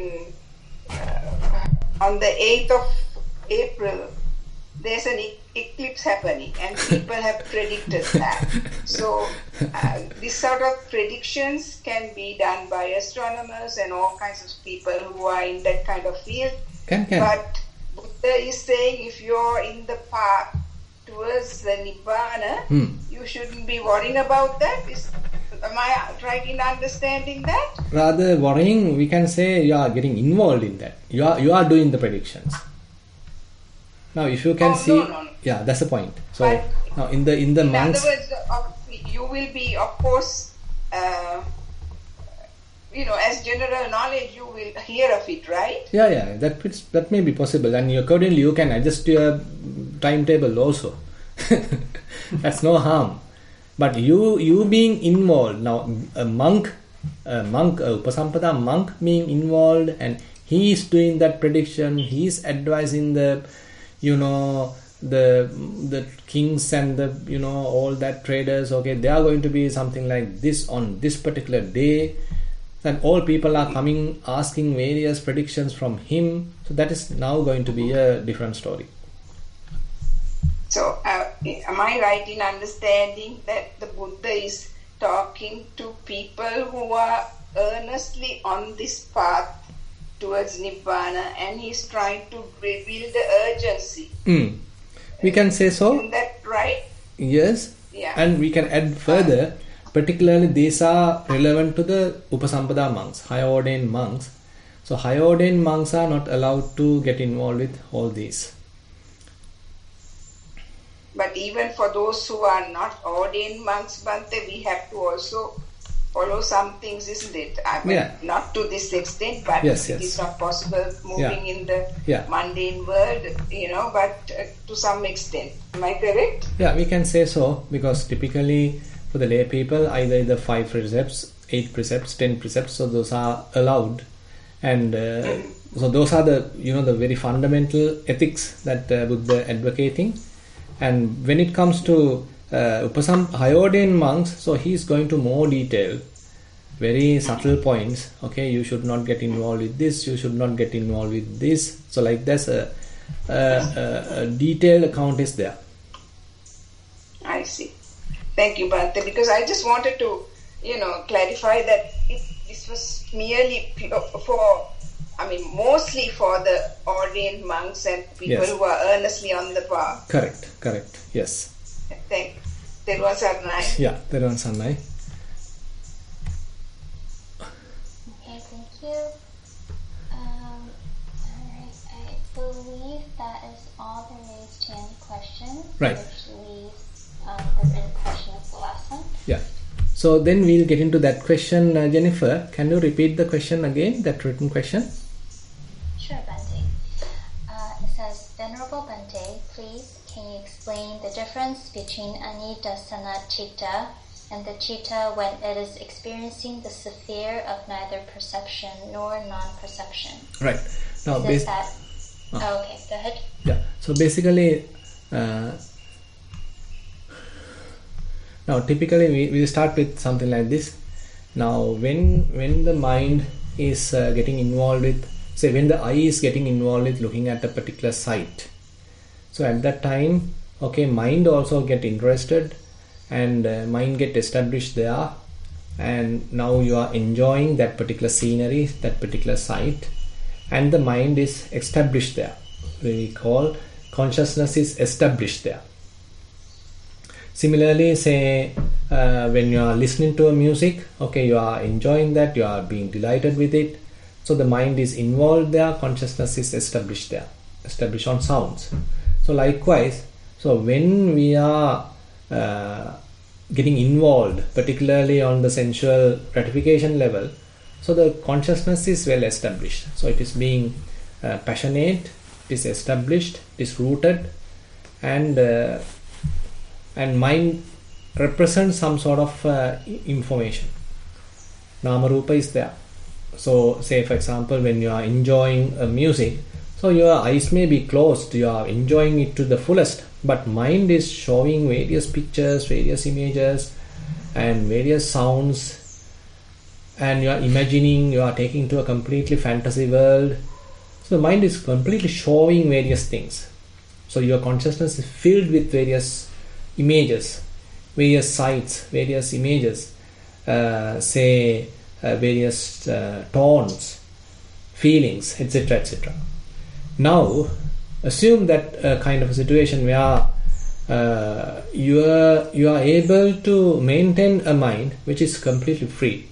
S5: on the 8th of April, there's an eclipse happening, and people have predicted that. So this sort of predictions can be done by astronomers and all kinds of people who are in that kind of field.
S1: Can.
S5: But Buddha is saying if you're in the path towards the Nibbana, you shouldn't be worrying about that. Am I right in understanding that?
S1: Rather worrying, we can say you are getting involved in that. You are doing the predictions. Now, if you can see,
S5: no.
S1: Yeah, that's the point. So
S5: but
S1: now in the months,
S5: other words, you will be, of course, as general knowledge, you will hear of it, right?
S1: Yeah, that may be possible, and accordingly you can adjust your timetable also. That's no harm. But you being involved now, a Upasampada monk being involved, and he is doing that prediction. He is advising the kings and the all that traders. Okay, they are going to be something like this on this particular day. And all people are coming asking various predictions from him. So that is now going to be a different story.
S5: So am I right in understanding that the Buddha is talking to people who are earnestly on this path towards Nibbana, and he's trying to reveal the urgency?
S1: We can say so.
S5: Isn't that right?
S1: Yes.
S5: Yeah.
S1: And we can add further. Particularly, these are relevant to the Upasampada monks, high ordained monks. So, high ordained monks are not allowed to get involved with all these.
S5: But even for those who are not ordained monks, Bhante, we have to also follow some things, isn't it? I mean, not to this extent, but
S1: yes.
S5: It is not possible moving in the mundane world, but to some extent. Am I correct?
S1: Yeah, we can say so, because typically for the lay people, either the 5 precepts, 8 precepts, 10 precepts, so those are allowed. And so those are the, the very fundamental ethics that Buddha advocating. And when it comes to high ordained monks, so he is going to more detail, very subtle points. Okay, you should not get involved with this, you should not get involved with this. So like that's a detailed account is there.
S5: I see. Thank you, Bhante, because I just wanted to, clarify that this was merely mostly for the ordained monks and people who are earnestly on the path.
S1: Correct, yes.
S5: Thank you. Teruvan Sannai.
S1: Yeah, Teruvan Sannai.
S2: Okay, thank you. Alright, I believe that is all the raised hand questions.
S1: Right.
S2: Which leaves the written question as the last one.
S1: Yeah. So then we'll get into that question. Jennifer, can you repeat the question again, that written question?
S2: Sure, Bhante. It says, Venerable Bhante, please can you explain the difference between Anidassana Citta and the citta when it is experiencing the sphere of neither perception nor non-perception.
S1: Right. Now,
S2: okay, go ahead.
S1: Yeah. So basically, now typically we start with something like this. Now, when the mind is getting involved with, say, when the eye is getting involved with looking at a particular sight, so at that time, okay, mind also get interested, and mind get established there, and now you are enjoying that particular scenery, that particular sight, and the mind is established there. We call consciousness is established there. Similarly, say when you are listening to a music, okay, you are enjoying that, you are being delighted with it, so the mind is involved there, consciousness is established there, established on sounds. So likewise, so when we are getting involved, particularly on the sensual gratification level, so the consciousness is well established. So it is being passionate, it is established, it is rooted, and mind represents some sort of information. Nama Rupa is there. So say for example, when you are enjoying a music, so your eyes may be closed, you are enjoying it to the fullest, but mind is showing various pictures, various images and various sounds, and you are imagining, you are taking to a completely fantasy world. So the mind is completely showing various things. So your consciousness is filled with various images, various sights, various images, various tones, feelings, etc., etc. Now, assume that kind of a situation where you are able to maintain a mind which is completely free.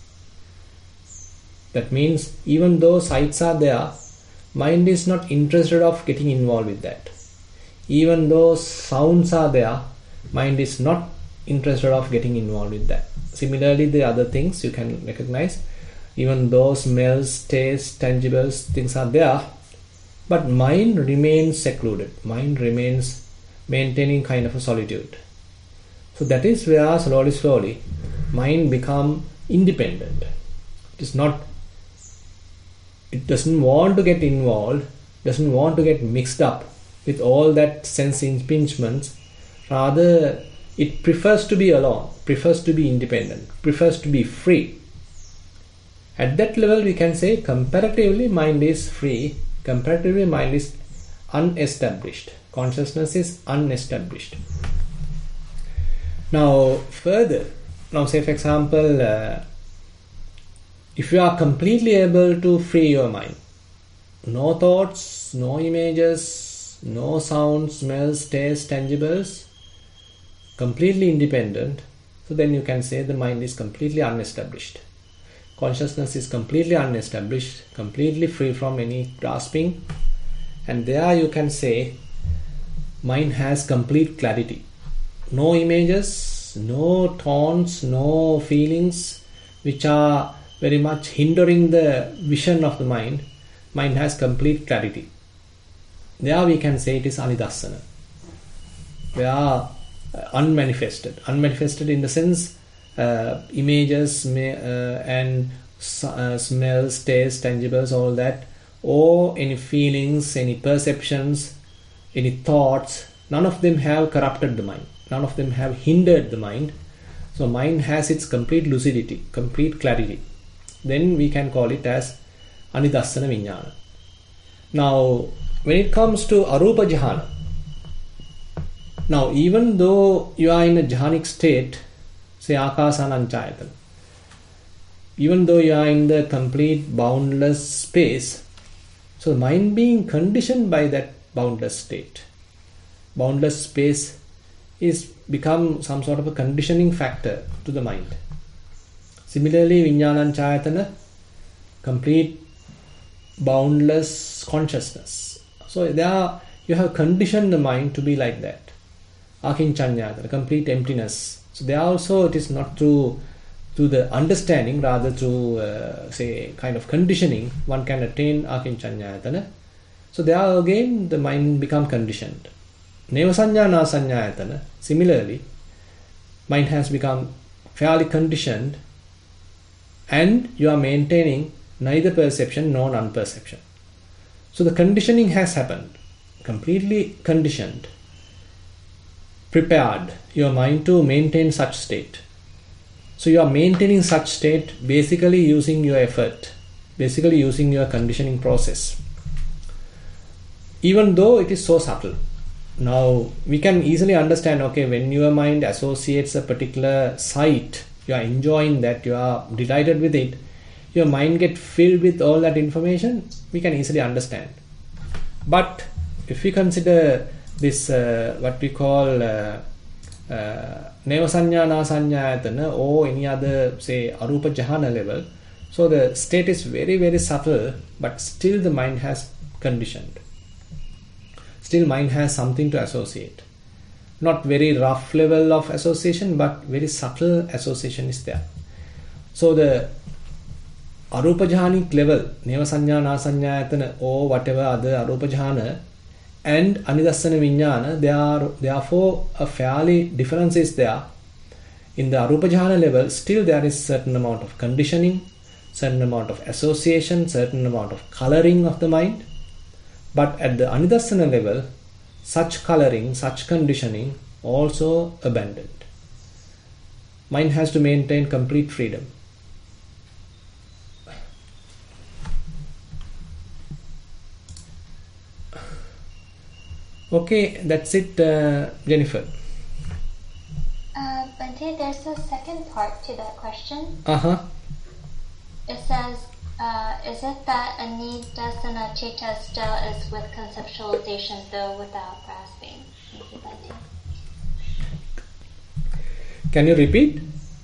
S1: That means even though sights are there, mind is not interested of getting involved with that. Even though sounds are there, mind is not interested of getting involved with that. Similarly, the other things you can recognize, even though smells, tastes, tangibles, things are there, but mind remains secluded. Mind remains maintaining kind of a solitude. So that is where slowly mind become independent. It doesn't want to get involved, doesn't want to get mixed up with all that sense impingements. Rather, it prefers to be alone, prefers to be independent, prefers to be free. At that level, we can say comparatively mind is free, comparatively mind is unestablished. Consciousness is unestablished. Now, further, say for example, if you are completely able to free your mind, no thoughts, no images, no sounds, smells, tastes, tangibles, completely independent, so then you can say the mind is completely unestablished. Consciousness is completely unestablished, completely free from any grasping, and there you can say mind has complete clarity. No images, no tones, no feelings which are very much hindering the vision of the mind. Mind has complete clarity. There we can say it is anidassana. They are unmanifested. Unmanifested in the sense images and smells, tastes, tangibles, all that, or any feelings, any perceptions, any thoughts, none of them have corrupted the mind. None of them have hindered the mind. So mind has its complete lucidity, complete clarity. Then we can call it as anidassana vijnana. Now, when it comes to arupa jhana, now even though you are in a jhanic state, say akasananchayatana, even though you are in the complete boundless space, so the mind being conditioned by that boundless state, boundless space is become some sort of a conditioning factor to the mind. Similarly, vijnananchayatana, complete boundless consciousness. So there you have conditioned the mind to be like that. Akinchanyatana, complete emptiness. So there also it is not through the understanding, rather through say kind of conditioning one can attain akinchanyatana. So there again the mind become conditioned. Neva sanya na sanyayatana. Similarly, mind has become fairly conditioned, and you are maintaining neither perception nor non-perception. So the conditioning has happened, completely conditioned, prepared your mind to maintain such state. So you are maintaining such state basically using your effort, basically using your conditioning process. Even though it is so subtle. Now we can easily understand, okay, when your mind associates a particular sight, you are enjoying that, you are delighted with it, your mind gets filled with all that information, we can easily understand. But if we consider this what we call neva sanya na sanyayatana or any other, say, arupa jhana level, so the state is very, very subtle, but still the mind has conditioned. Still mind has something to associate. Not very rough level of association, but very subtle association is there. So the arupa jhanic level, neva sanya na sanyayatana or whatever other arupa jhana and anidassana vijnana, there are therefore a fairly difference is there. In the arupa jhana level, still there is certain amount of conditioning, certain amount of association, certain amount of coloring of the mind. But at the anidassana level, such coloring, such conditioning also abandoned. Mind has to maintain complete freedom. Okay, that's it, Jennifer.
S2: Bhante, there's a second part to that question. It says, is it that Anidasana Chitta still is with conceptualization though without grasping? Thank you, Bhante.
S1: Can you repeat?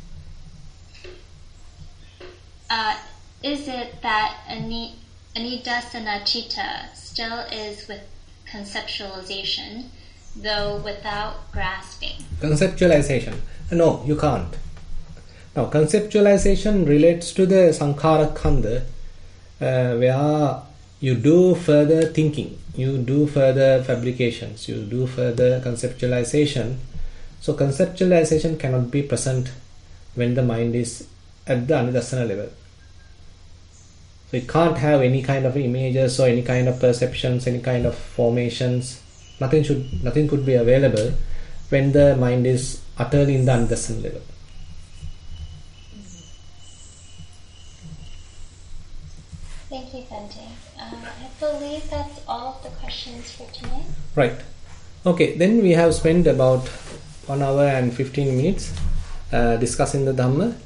S2: Is it that Anidasana Chitta still is with conceptualization though without grasping?
S1: Conceptualization. No, you can't. Now, conceptualization relates to the Sankhara Khanda, where you do further thinking, you do further fabrications, you do further conceptualization. So, conceptualization cannot be present when the mind is at the Anidassana level. So, it can't have any kind of images or any kind of perceptions, any kind of formations. Nothing could be available when the mind is utterly in the Anidassana level.
S2: Thank you, Bhante. I believe that's all of the questions for tonight.
S1: Right. Okay, then we have spent about 1 hour and 15 minutes discussing the Dhamma.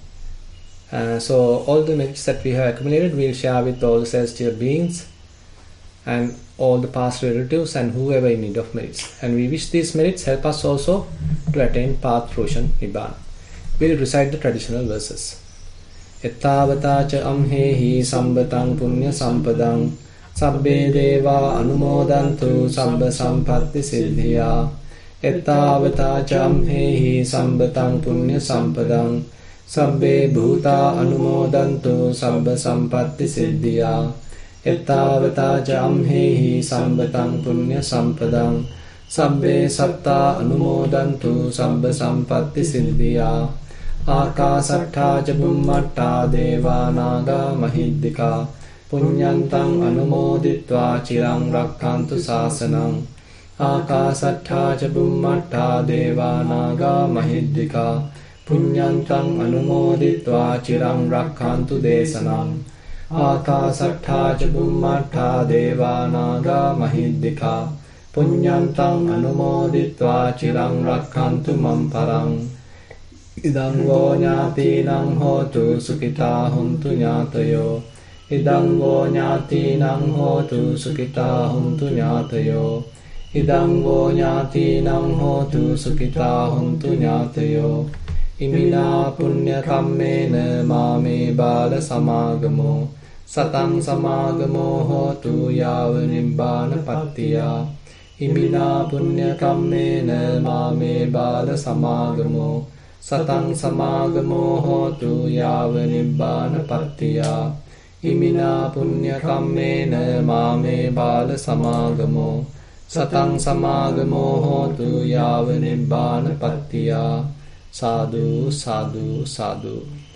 S1: So all the merits that we have accumulated, we will share with all the celestial beings and all the past relatives and whoever in need of merits. And we wish these merits help us also to attain path fruition Nibbana. We will recite the traditional verses. Ettavata ca amhehi sambatang punya sampadang sabbe deva anumodantu sabba sampatti siddhya. Ettavata ca amhehi sambatang punya sampadang sabbe bhuta anumodantu sabba sampatti siddhya. Ettavata ca amhehi sambatang punya sampadang sabbe satta anumodantu sabba sampatti siddhya. Akasattha ca bummatta deva naga mahiddika punyantang anumoditva chirang rakkantu sasanang. Akasattha ca bummatta deva naga mahiddika punyantang anumoditva chirang rakkantu desanang. Akasattha ca bummatta deva naga mahiddika punyantang anumoditva chirang rakkantu mamparang. Idang vo ñātīnaṁ hotu sukitā huntu ñātayo. Idang vo ñātīnaṁ hotu sukitā huntu ñātayo. Idang vo ñātīnaṁ hotu sukitā huntu ñātayo. Imina punya kammena māme bāla samāgamo. Satang samāgamo hotu yāva nibbāna pattiyā. Imina punya kammena māme bāla samāgamo. Satang samāgamo hotu yāva nibbāna pattiyā. Imina punya kammena māme bāla samāgamo. Satang samāgamo hotu yāva nibbāna pattiyā. Sadhu, sadhu, sadhu.